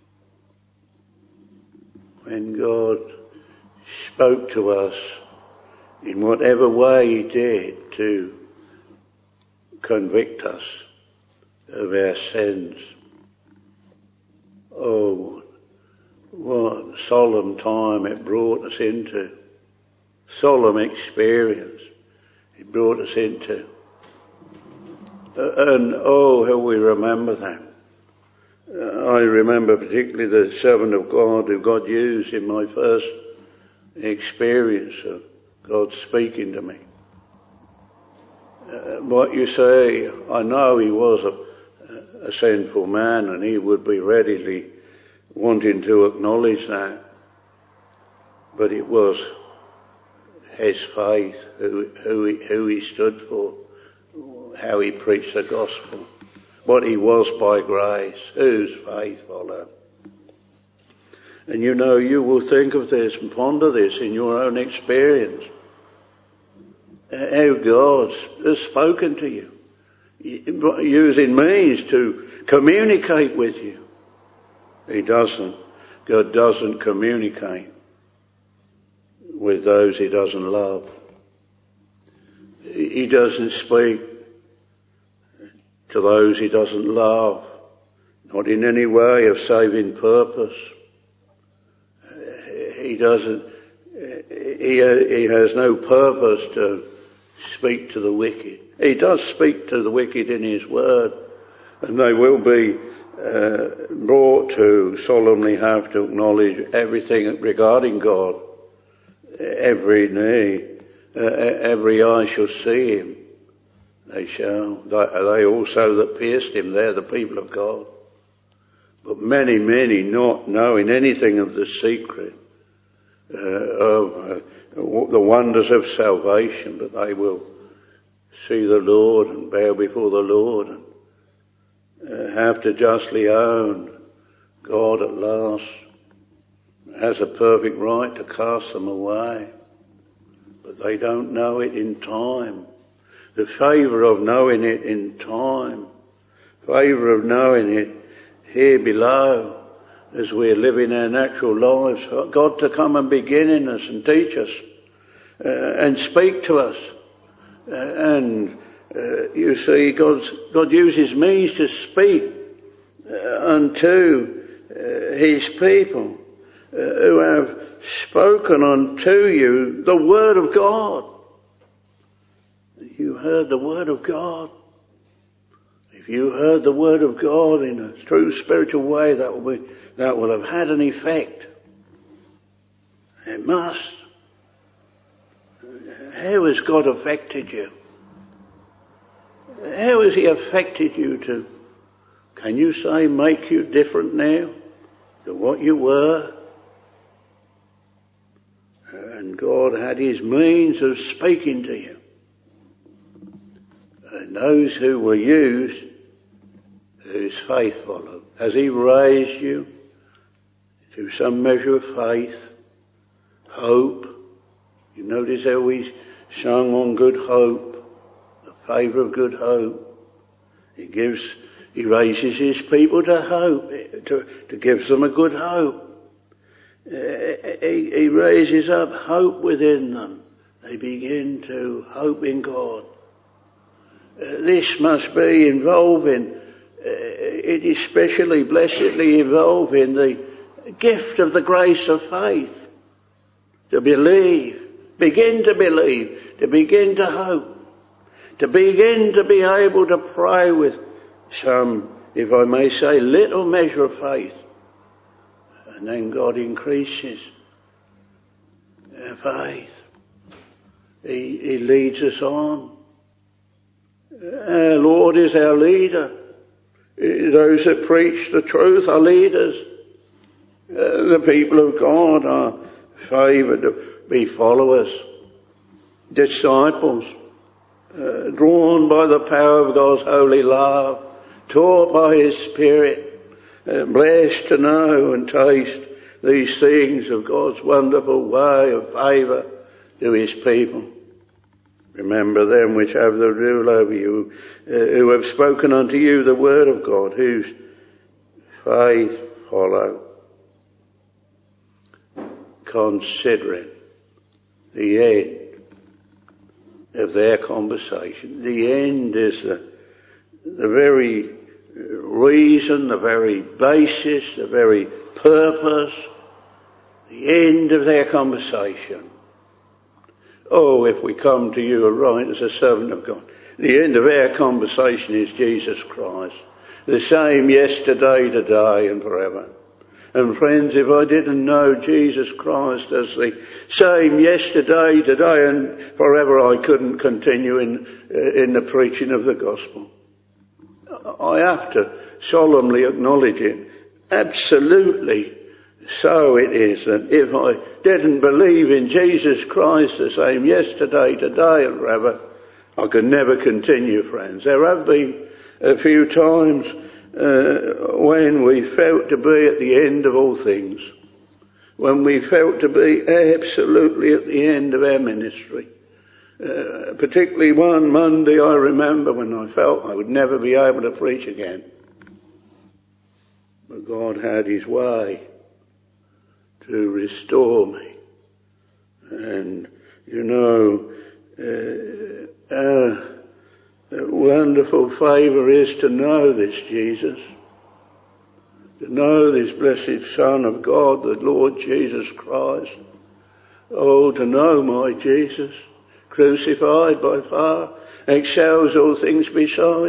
when God spoke to us in whatever way he did to convict us of our sins. Oh, what solemn time it brought us into. Solemn experience it brought us into. Uh, and oh, how we remember that. Uh, I remember particularly the servant of God who God used in my first experience of God speaking to me. Uh, what you say, I know he was a, a sinful man and he would be readily wanting to acknowledge that, but it was his faith, who, who, he, who he stood for, how he preached the gospel, what he was by grace, whose faith followed. And you know, you will think of this and ponder this in your own experience. How God has spoken to you, using means to communicate with you. He doesn't. God doesn't communicate with those he doesn't love. He doesn't speak to those he doesn't love, not in any way of saving purpose. He doesn't, he, he has no purpose to speak to the wicked. He does speak to the wicked in his word, and they will be uh, brought to solemnly have to acknowledge everything regarding God. Every knee, uh, every eye shall see him. They shall. They, they also that pierced him, they're the people of God. But many, many not knowing anything of the secret uh, of uh, the wonders of salvation, but they will see the Lord and bow before the Lord and uh, have to justly own God at last has a perfect right to cast them away. But they don't know it in time. The favour of knowing it in time, favour of knowing it here below as we're living our natural lives, for God to come and begin in us and teach us uh, and speak to us. Uh, and uh, you see, God's, God uses means to speak uh, unto uh, his people uh, who have spoken unto you the word of God. You heard the word of God. If you heard the word of God in a true spiritual way, that will be, that will have had an effect. It must. How has God affected you? How has he affected you to, can you say, make you different now to what you were? And God had his means of speaking to you. And those who were used, whose faith followed. Has he raised you to some measure of faith, hope? You notice how we sung on good hope, the favour of good hope. He gives, he raises his people to hope, to, to give them a good hope. Uh, he, he raises up hope within them. They begin to hope in God. Uh, this must be involving, uh, it is especially blessedly involving the gift of the grace of faith. To believe, begin to believe, to begin to hope, to begin to be able to pray with some, if I may say, little measure of faith. And then God increases our faith. He, he leads us on. Our Lord is our leader. Those that preach the truth are leaders. Uh, the people of God are favoured to be followers, disciples, uh, drawn by the power of God's holy love, taught by His Spirit, uh, blessed to know and taste these things of God's wonderful way of favour to His people. Remember them which have the rule over you, uh, who have spoken unto you the word of God, whose faith follow, considering the end of their conversation. The end is the, the very reason, the very basis, the very purpose, the end of their conversation. Oh, if we come to you aright as a servant of God. The end of our conversation is Jesus Christ. The same yesterday, today and forever. And friends, if I didn't know Jesus Christ as the same yesterday, today and forever, I couldn't continue in, in the preaching of the gospel. I have to solemnly acknowledge it. Absolutely. So it is that if I didn't believe in Jesus Christ the same yesterday, today and forever, I could never continue, friends. There have been a few times uh, when we felt to be at the end of all things, when we felt to be absolutely at the end of our ministry. Uh, particularly one Monday I remember when I felt I would never be able to preach again. But God had His way to restore me. And, you know, uh, our wonderful favour is to know this Jesus, to know this blessed Son of God, the Lord Jesus Christ. Oh, to know my Jesus, crucified by far, excels all things beside.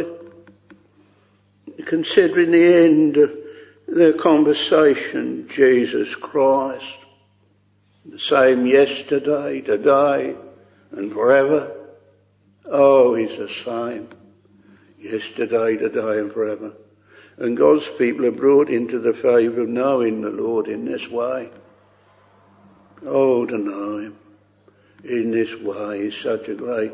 Considering the end of the conversation, Jesus Christ, the same yesterday, today, and forever. Oh, He's the same yesterday, today, and forever. And God's people are brought into the favour of knowing the Lord in this way. Oh, to know Him in this way is such a great,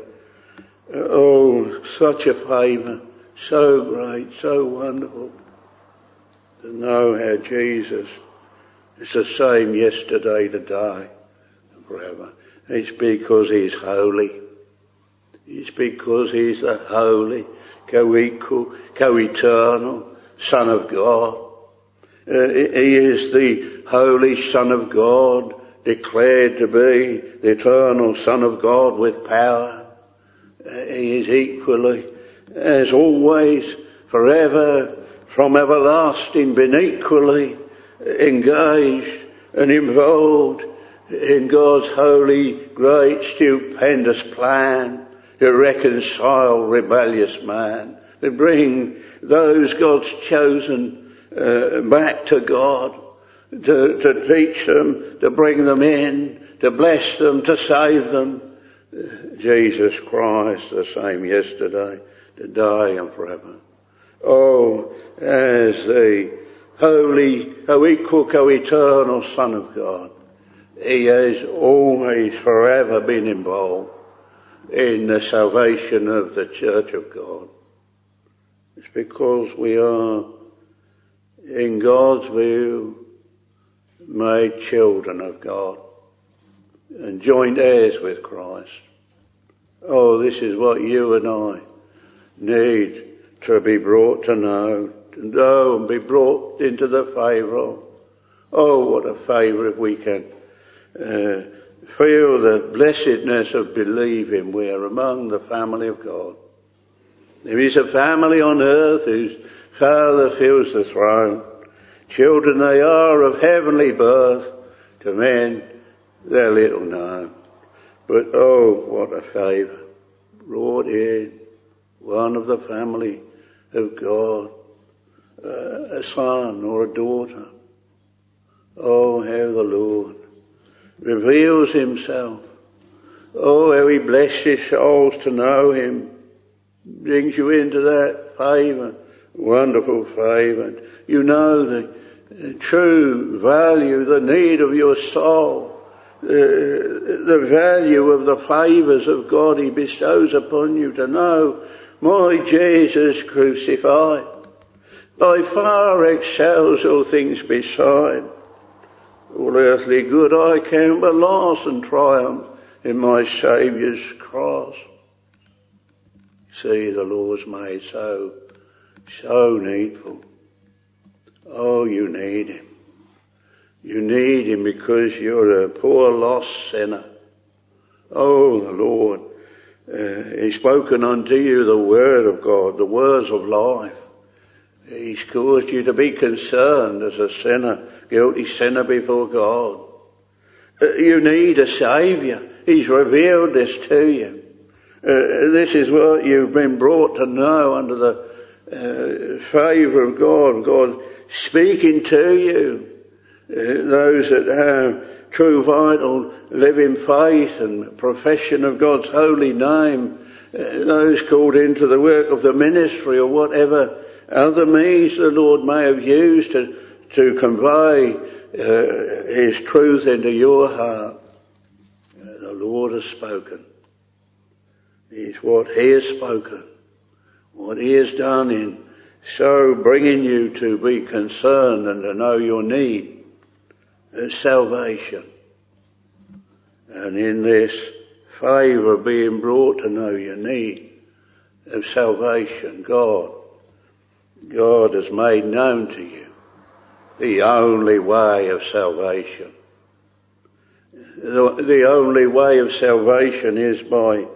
oh, such a favour, so great, so wonderful. To know how Jesus is the same yesterday, today, and forever. It's because He's holy. It's because He's the holy, co-equal, co-eternal Son of God. Uh, he is the holy Son of God, declared to be the eternal Son of God with power. Uh, he is equally, as always, forever, from everlasting, been equally engaged and involved in God's holy, great, stupendous plan to reconcile rebellious man, to bring those God's chosen uh, back to God, to, to teach them, to bring them in, to bless them, to save them. Uh, Jesus Christ, the same yesterday, today and forever. Oh, as the holy, co-equal, co-eternal Son of God, He has always forever been involved in the salvation of the Church of God. It's because we are, in God's view, made children of God and joint heirs with Christ. Oh, this is what you and I need to be brought to know, to know and be brought into the favour of. Oh, what a favour if we can uh, feel the blessedness of believing we are among the family of God. There is a family on earth whose Father fills the throne. Children they are of heavenly birth, to men they're little known. But oh, what a favour, brought in, one of the family of God, uh, a son or a daughter. Oh, how the Lord reveals Himself. Oh, how He blesses souls to know Him, brings you into that favour wonderful favour. You know the, the true value, the need of your soul, the, the value of the favours of God He bestows upon you to know, my Jesus crucified by far excels all things beside. All earthly good I count but loss and triumph in my Saviour's cross. See, the Lord's made so, so needful. Oh, you need Him. You need Him because you're a poor lost sinner. Oh, the Lord, uh, He's spoken unto you the word of God, the words of life. He's caused you to be concerned as a sinner, guilty sinner before God. Uh, you need a Saviour. He's revealed this to you. Uh, this is what you've been brought to know under the uh, favour of God. God speaking to you. Uh, those that have true vital living faith and profession of God's holy name. Uh, those called into the work of the ministry or whatever other means the Lord may have used to, to convey uh, His truth into your heart. Uh, the Lord has spoken. It's what He has spoken, what He has done in so bringing you to be concerned and to know your need of salvation. And in this favour being brought to know your need of salvation, God, God has made known to you the only way of salvation. The, the only way of salvation is by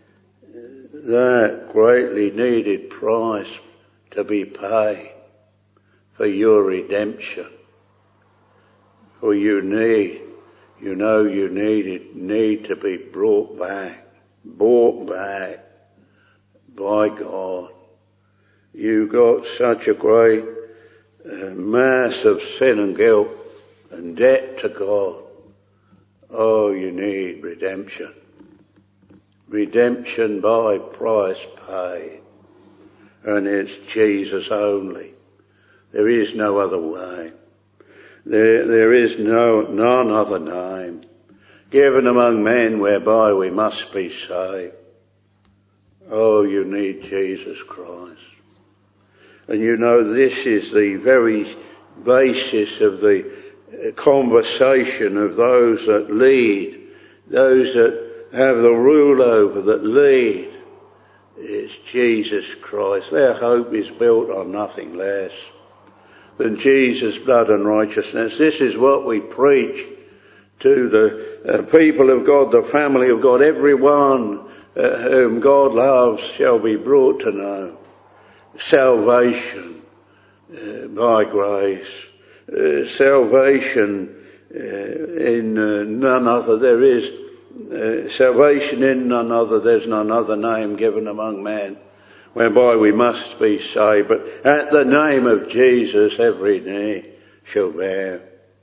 that greatly needed price to be paid for your redemption. For you need, you know you need it, need to be brought back, bought back by God. You got such a great uh, mass of sin and guilt and debt to God. Oh, you need redemption. Redemption by price paid. And it's Jesus only. There is no other way. There, there is no, none other name given among men whereby we must be saved. Oh, you need Jesus Christ. And you know this is the very basis of the conversation of those that lead, those that have the rule over, that lead. It's Jesus Christ. Their hope is built on nothing less than Jesus' blood and righteousness. This is what we preach to the uh, people of God, the family of God. Everyone uh, whom God loves shall be brought to know salvation uh, by grace. Uh, salvation uh, in uh, none other. There is uh, salvation in none other. There's none other name given among men whereby we must be saved. But at the name of Jesus every knee shall bow.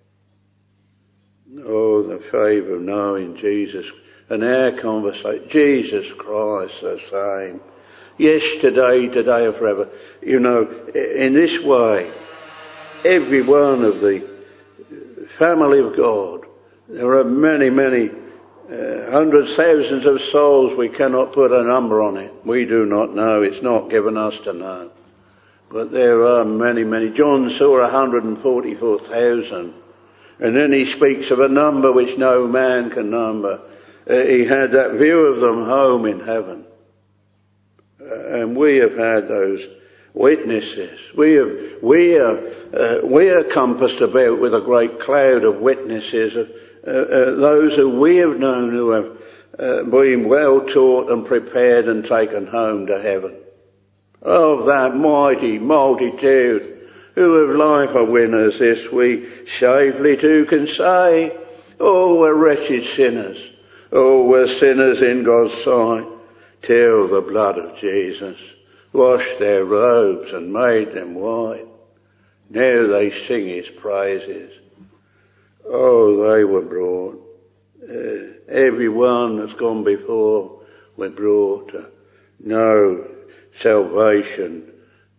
Oh, the favour of knowing Jesus and our conversation. Jesus Christ the same. Yesterday, today and forever. You know, in this way, every one of the family of God, there are many, many uh, hundreds, thousands of souls. We cannot put a number on it. We do not know. It's not given us to know. But there are many, many. John saw one hundred forty-four thousand. And then he speaks of a number which no man can number. Uh, he had that view of them home in heaven. Uh, and we have had those witnesses. We have, we are, uh, we are compassed about with a great cloud of witnesses, uh, uh, uh, those who we have known who have uh, been well taught and prepared and taken home to heaven. Of that mighty multitude who of life are winners, this we safely too can say, oh, we're wretched sinners. Oh, we're sinners in God's sight, till the blood of Jesus washed their robes and made them white. Now they sing His praises. Oh, they were brought. Uh, every one that's gone before were brought to know salvation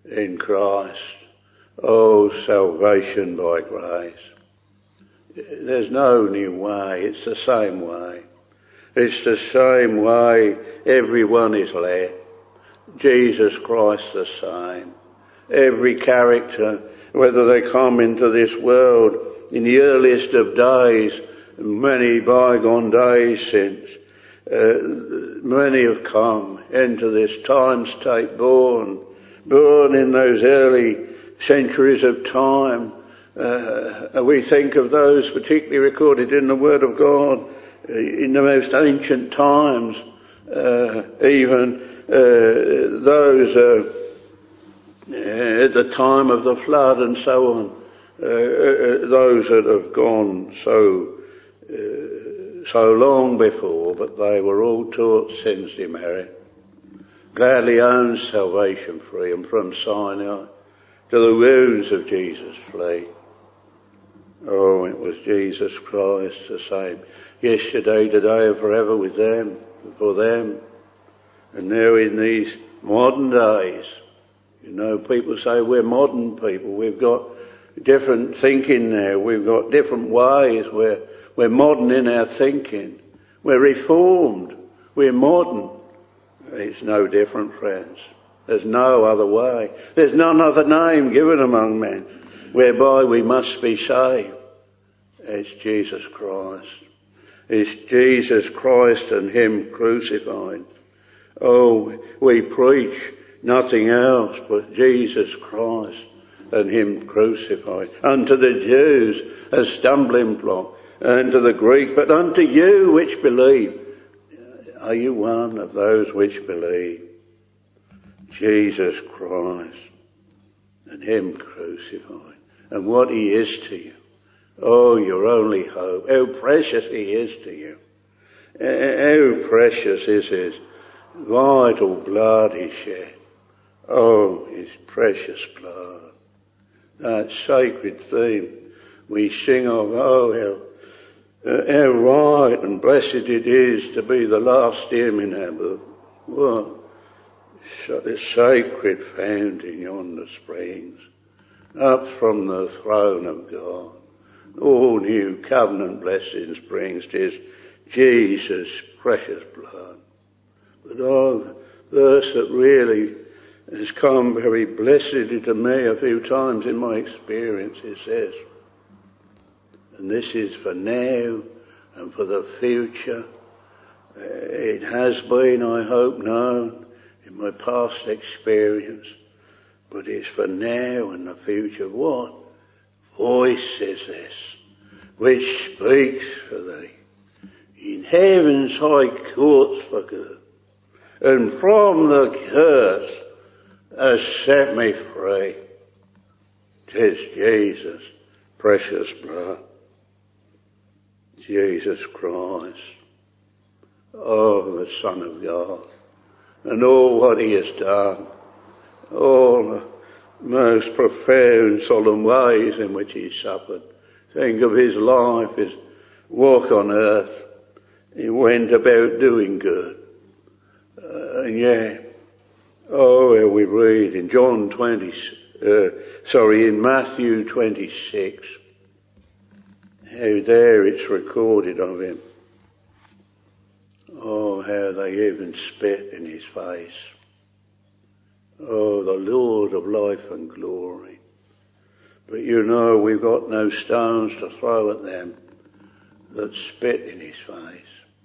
in Christ. Oh, salvation by grace. There's no new way. It's the same way. It's the same way everyone is led. Jesus Christ the same. Every character, whether they come into this world in the earliest of days, many bygone days since, uh, many have come into this time state born, born in those early centuries of time. Uh, we think of those particularly recorded in the Word of God uh, in the most ancient times, uh, even uh, those uh, at the time of the flood and so on, uh, uh, those that have gone so uh, so long before, but they were all taught sin's demerit, gladly owned salvation free, and from Sinai to the wounds of Jesus flee. Oh, it was Jesus Christ the same yesterday, today and forever with them, for them. And now in these modern days, you know, people say we're modern people. We've got different thinking now. We've got different ways. We're, we're modern in our thinking. We're reformed. We're modern. It's no different, friends. There's no other way. There's none other name given among men whereby we must be saved. It's Jesus Christ. It's Jesus Christ and Him crucified. Oh, we preach nothing else but Jesus Christ and Him crucified. Unto the Jews a stumbling block, and to the Greek, but unto you which believe. Are you one of those which believe? Jesus Christ and Him crucified, and what He is to you. Oh, your only hope. How precious He is to you. How precious is His vital blood He shed. Oh, His precious blood. That sacred theme we sing of. Oh, how, uh, how right and blessed it is to be the last hymn in our book. What? The sacred fountain yonder springs up from the throne of God. All new covenant blessings brings. 'Tis Jesus' precious blood. But oh, verse that really has come very blessedly to me a few times in my experience is this. And this is for now and for the future. It has been, I hope, known in my past experience, but it's for now and the future. What voice is this which speaks for thee in heaven's high courts for good, and from the curse has set me free? 'Tis Jesus' precious blood. Jesus Christ, oh, the Son of God, and all what He has done, all the most profound, solemn ways in which He suffered. Think of His life, His walk on earth. He went about doing good. Uh, and yet, oh, how we read in John twenty, uh, sorry, in Matthew twenty-six, how there it's recorded of Him. Oh, how they even spit in His face. Oh, the Lord of life and glory. But you know, we've got no stones to throw at them that spit in His face.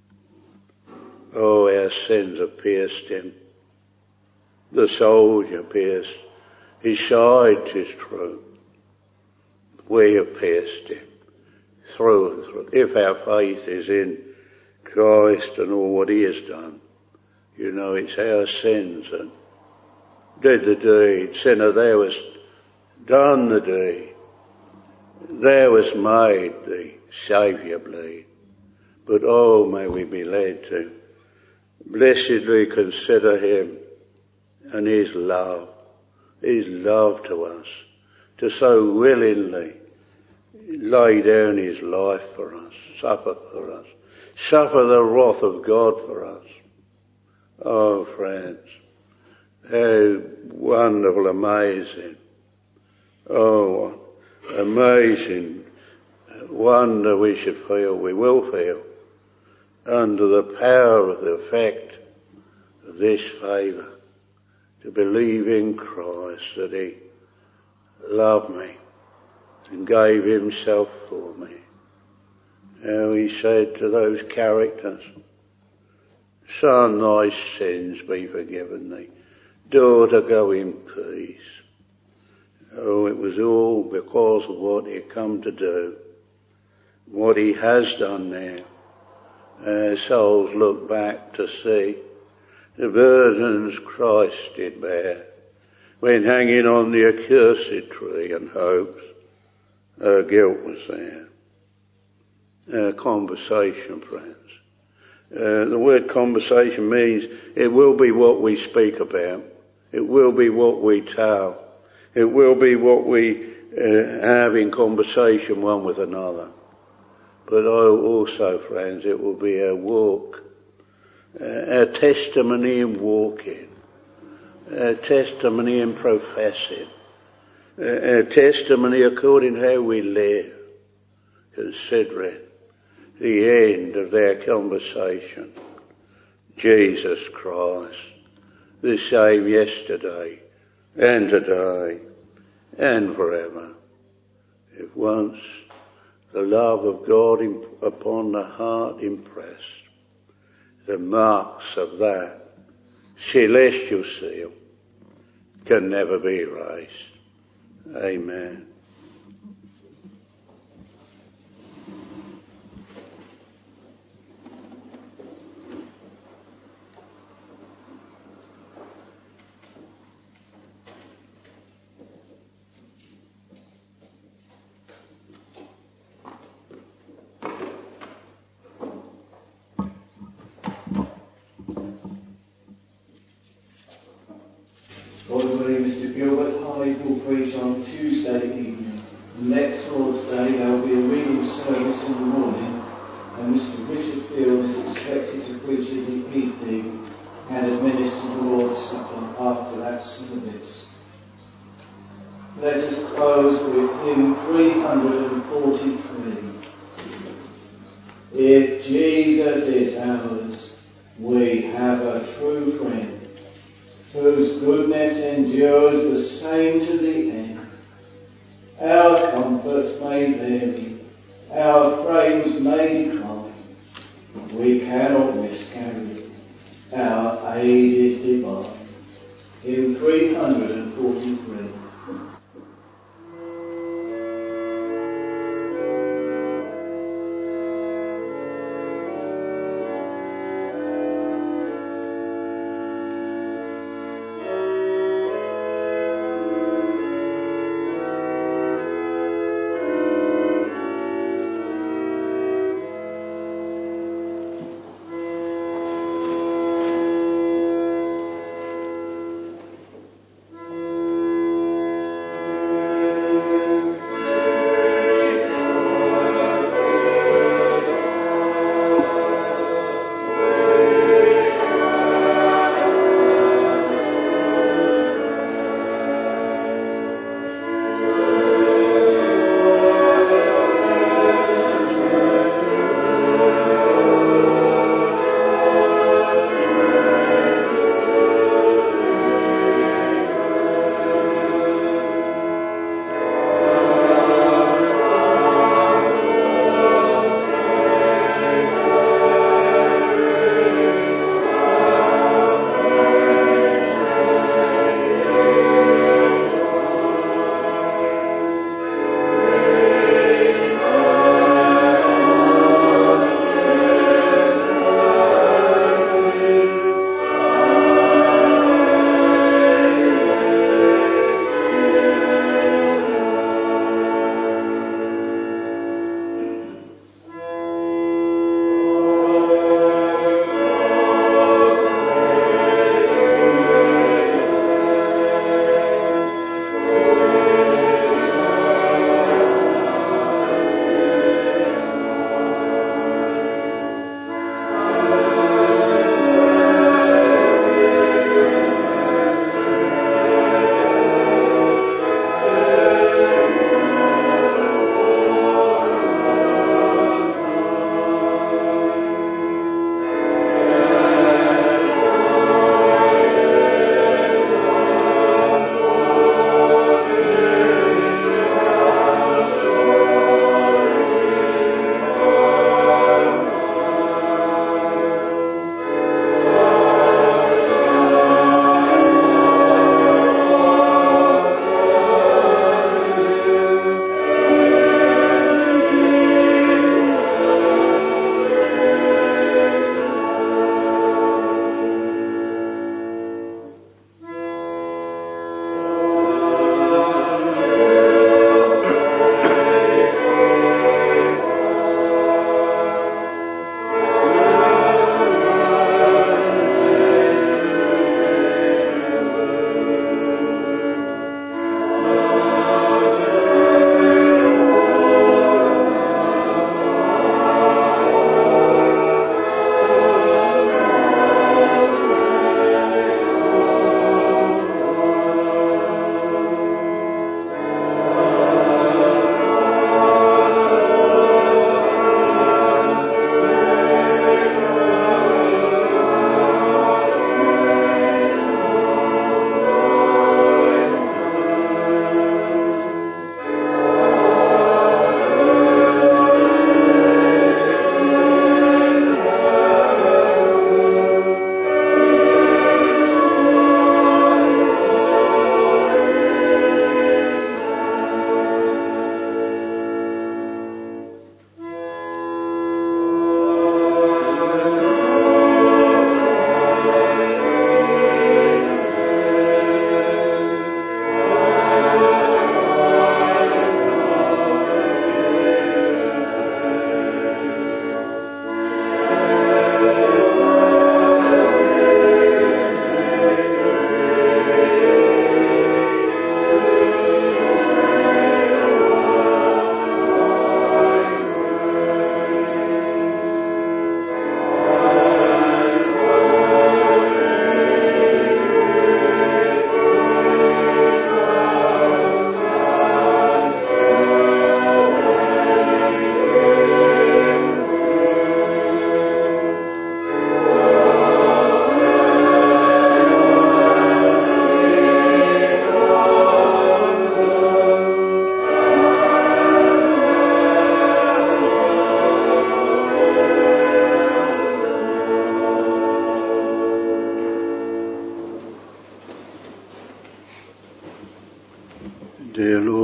Oh, our sins have pierced Him. The soldier pierced His side, 'tis true. We have pierced Him through and through. If our faith is in Christ and all what He has done, you know, it's our sins that did the deed. Sinner, thou hast done the deed. Thou hast made the Saviour bleed. But oh, may we be led to blessedly consider Him and His love, His love to us, to so willingly lay down His life for us, suffer for us, suffer the wrath of God for us. Oh, friends, How wonderful, amazing. Oh, what amazing wonder we should feel, we will feel, under the power of the effect of this favour, to believe in Christ that he loved me and gave himself for me. How he said to those characters, Son, thy sins be forgiven thee. Daughter, go in peace. Oh, it was all because of what he had come to do, what he has done now. Our souls look back to see the burdens Christ did bear when hanging on the accursed tree, and hopes our guilt was there. Our conversation, friends. Uh, the word conversation means it will be what we speak about. It will be what we tell. It will be what we uh, have in conversation one with another. But also, friends, it will be our walk, uh, our testimony in walking, our testimony in professing, uh, our testimony according to how we live, considering the end of their conversation. Jesus Christ, the same yesterday and today and forever. If once the love of God imp- upon the heart impressed, the marks of that celestial seal can never be erased. Amen. Mister Gilbert Hyde will preach on Tuesday evening. Next Lord's Day there will be a reading service in the morning, and Mister Richard Field is expected to preach in the evening and administer the Lord's Supper after that service. Let us close with hymn three hundred forty-three. If Jesus is ours, we have a true friend, whose goodness endures the same to the end. Our comforts may vary, our frames may decline, we cannot miscarry, our aid is divine. Hymn three hundred forty-three.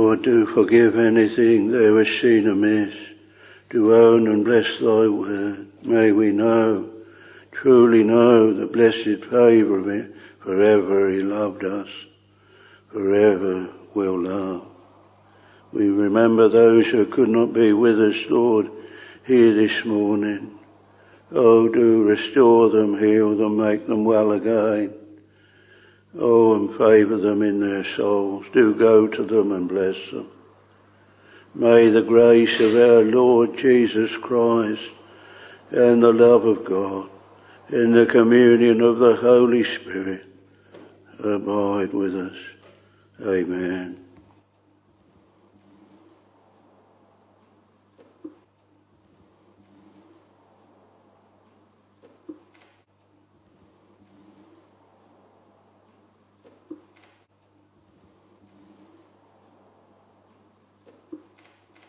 Lord, do forgive anything they were seen amiss. Do own and bless thy word. May we know, truly know, the blessed favour of it. Forever he loved us, forever will love. We remember those who could not be with us, Lord, here this morning. Oh, do restore them, heal them, make them well again. Oh, and favour them in their souls. Do go to them and bless them. May the grace of our Lord Jesus Christ and the love of God and the communion of the Holy Spirit abide with us. Amen.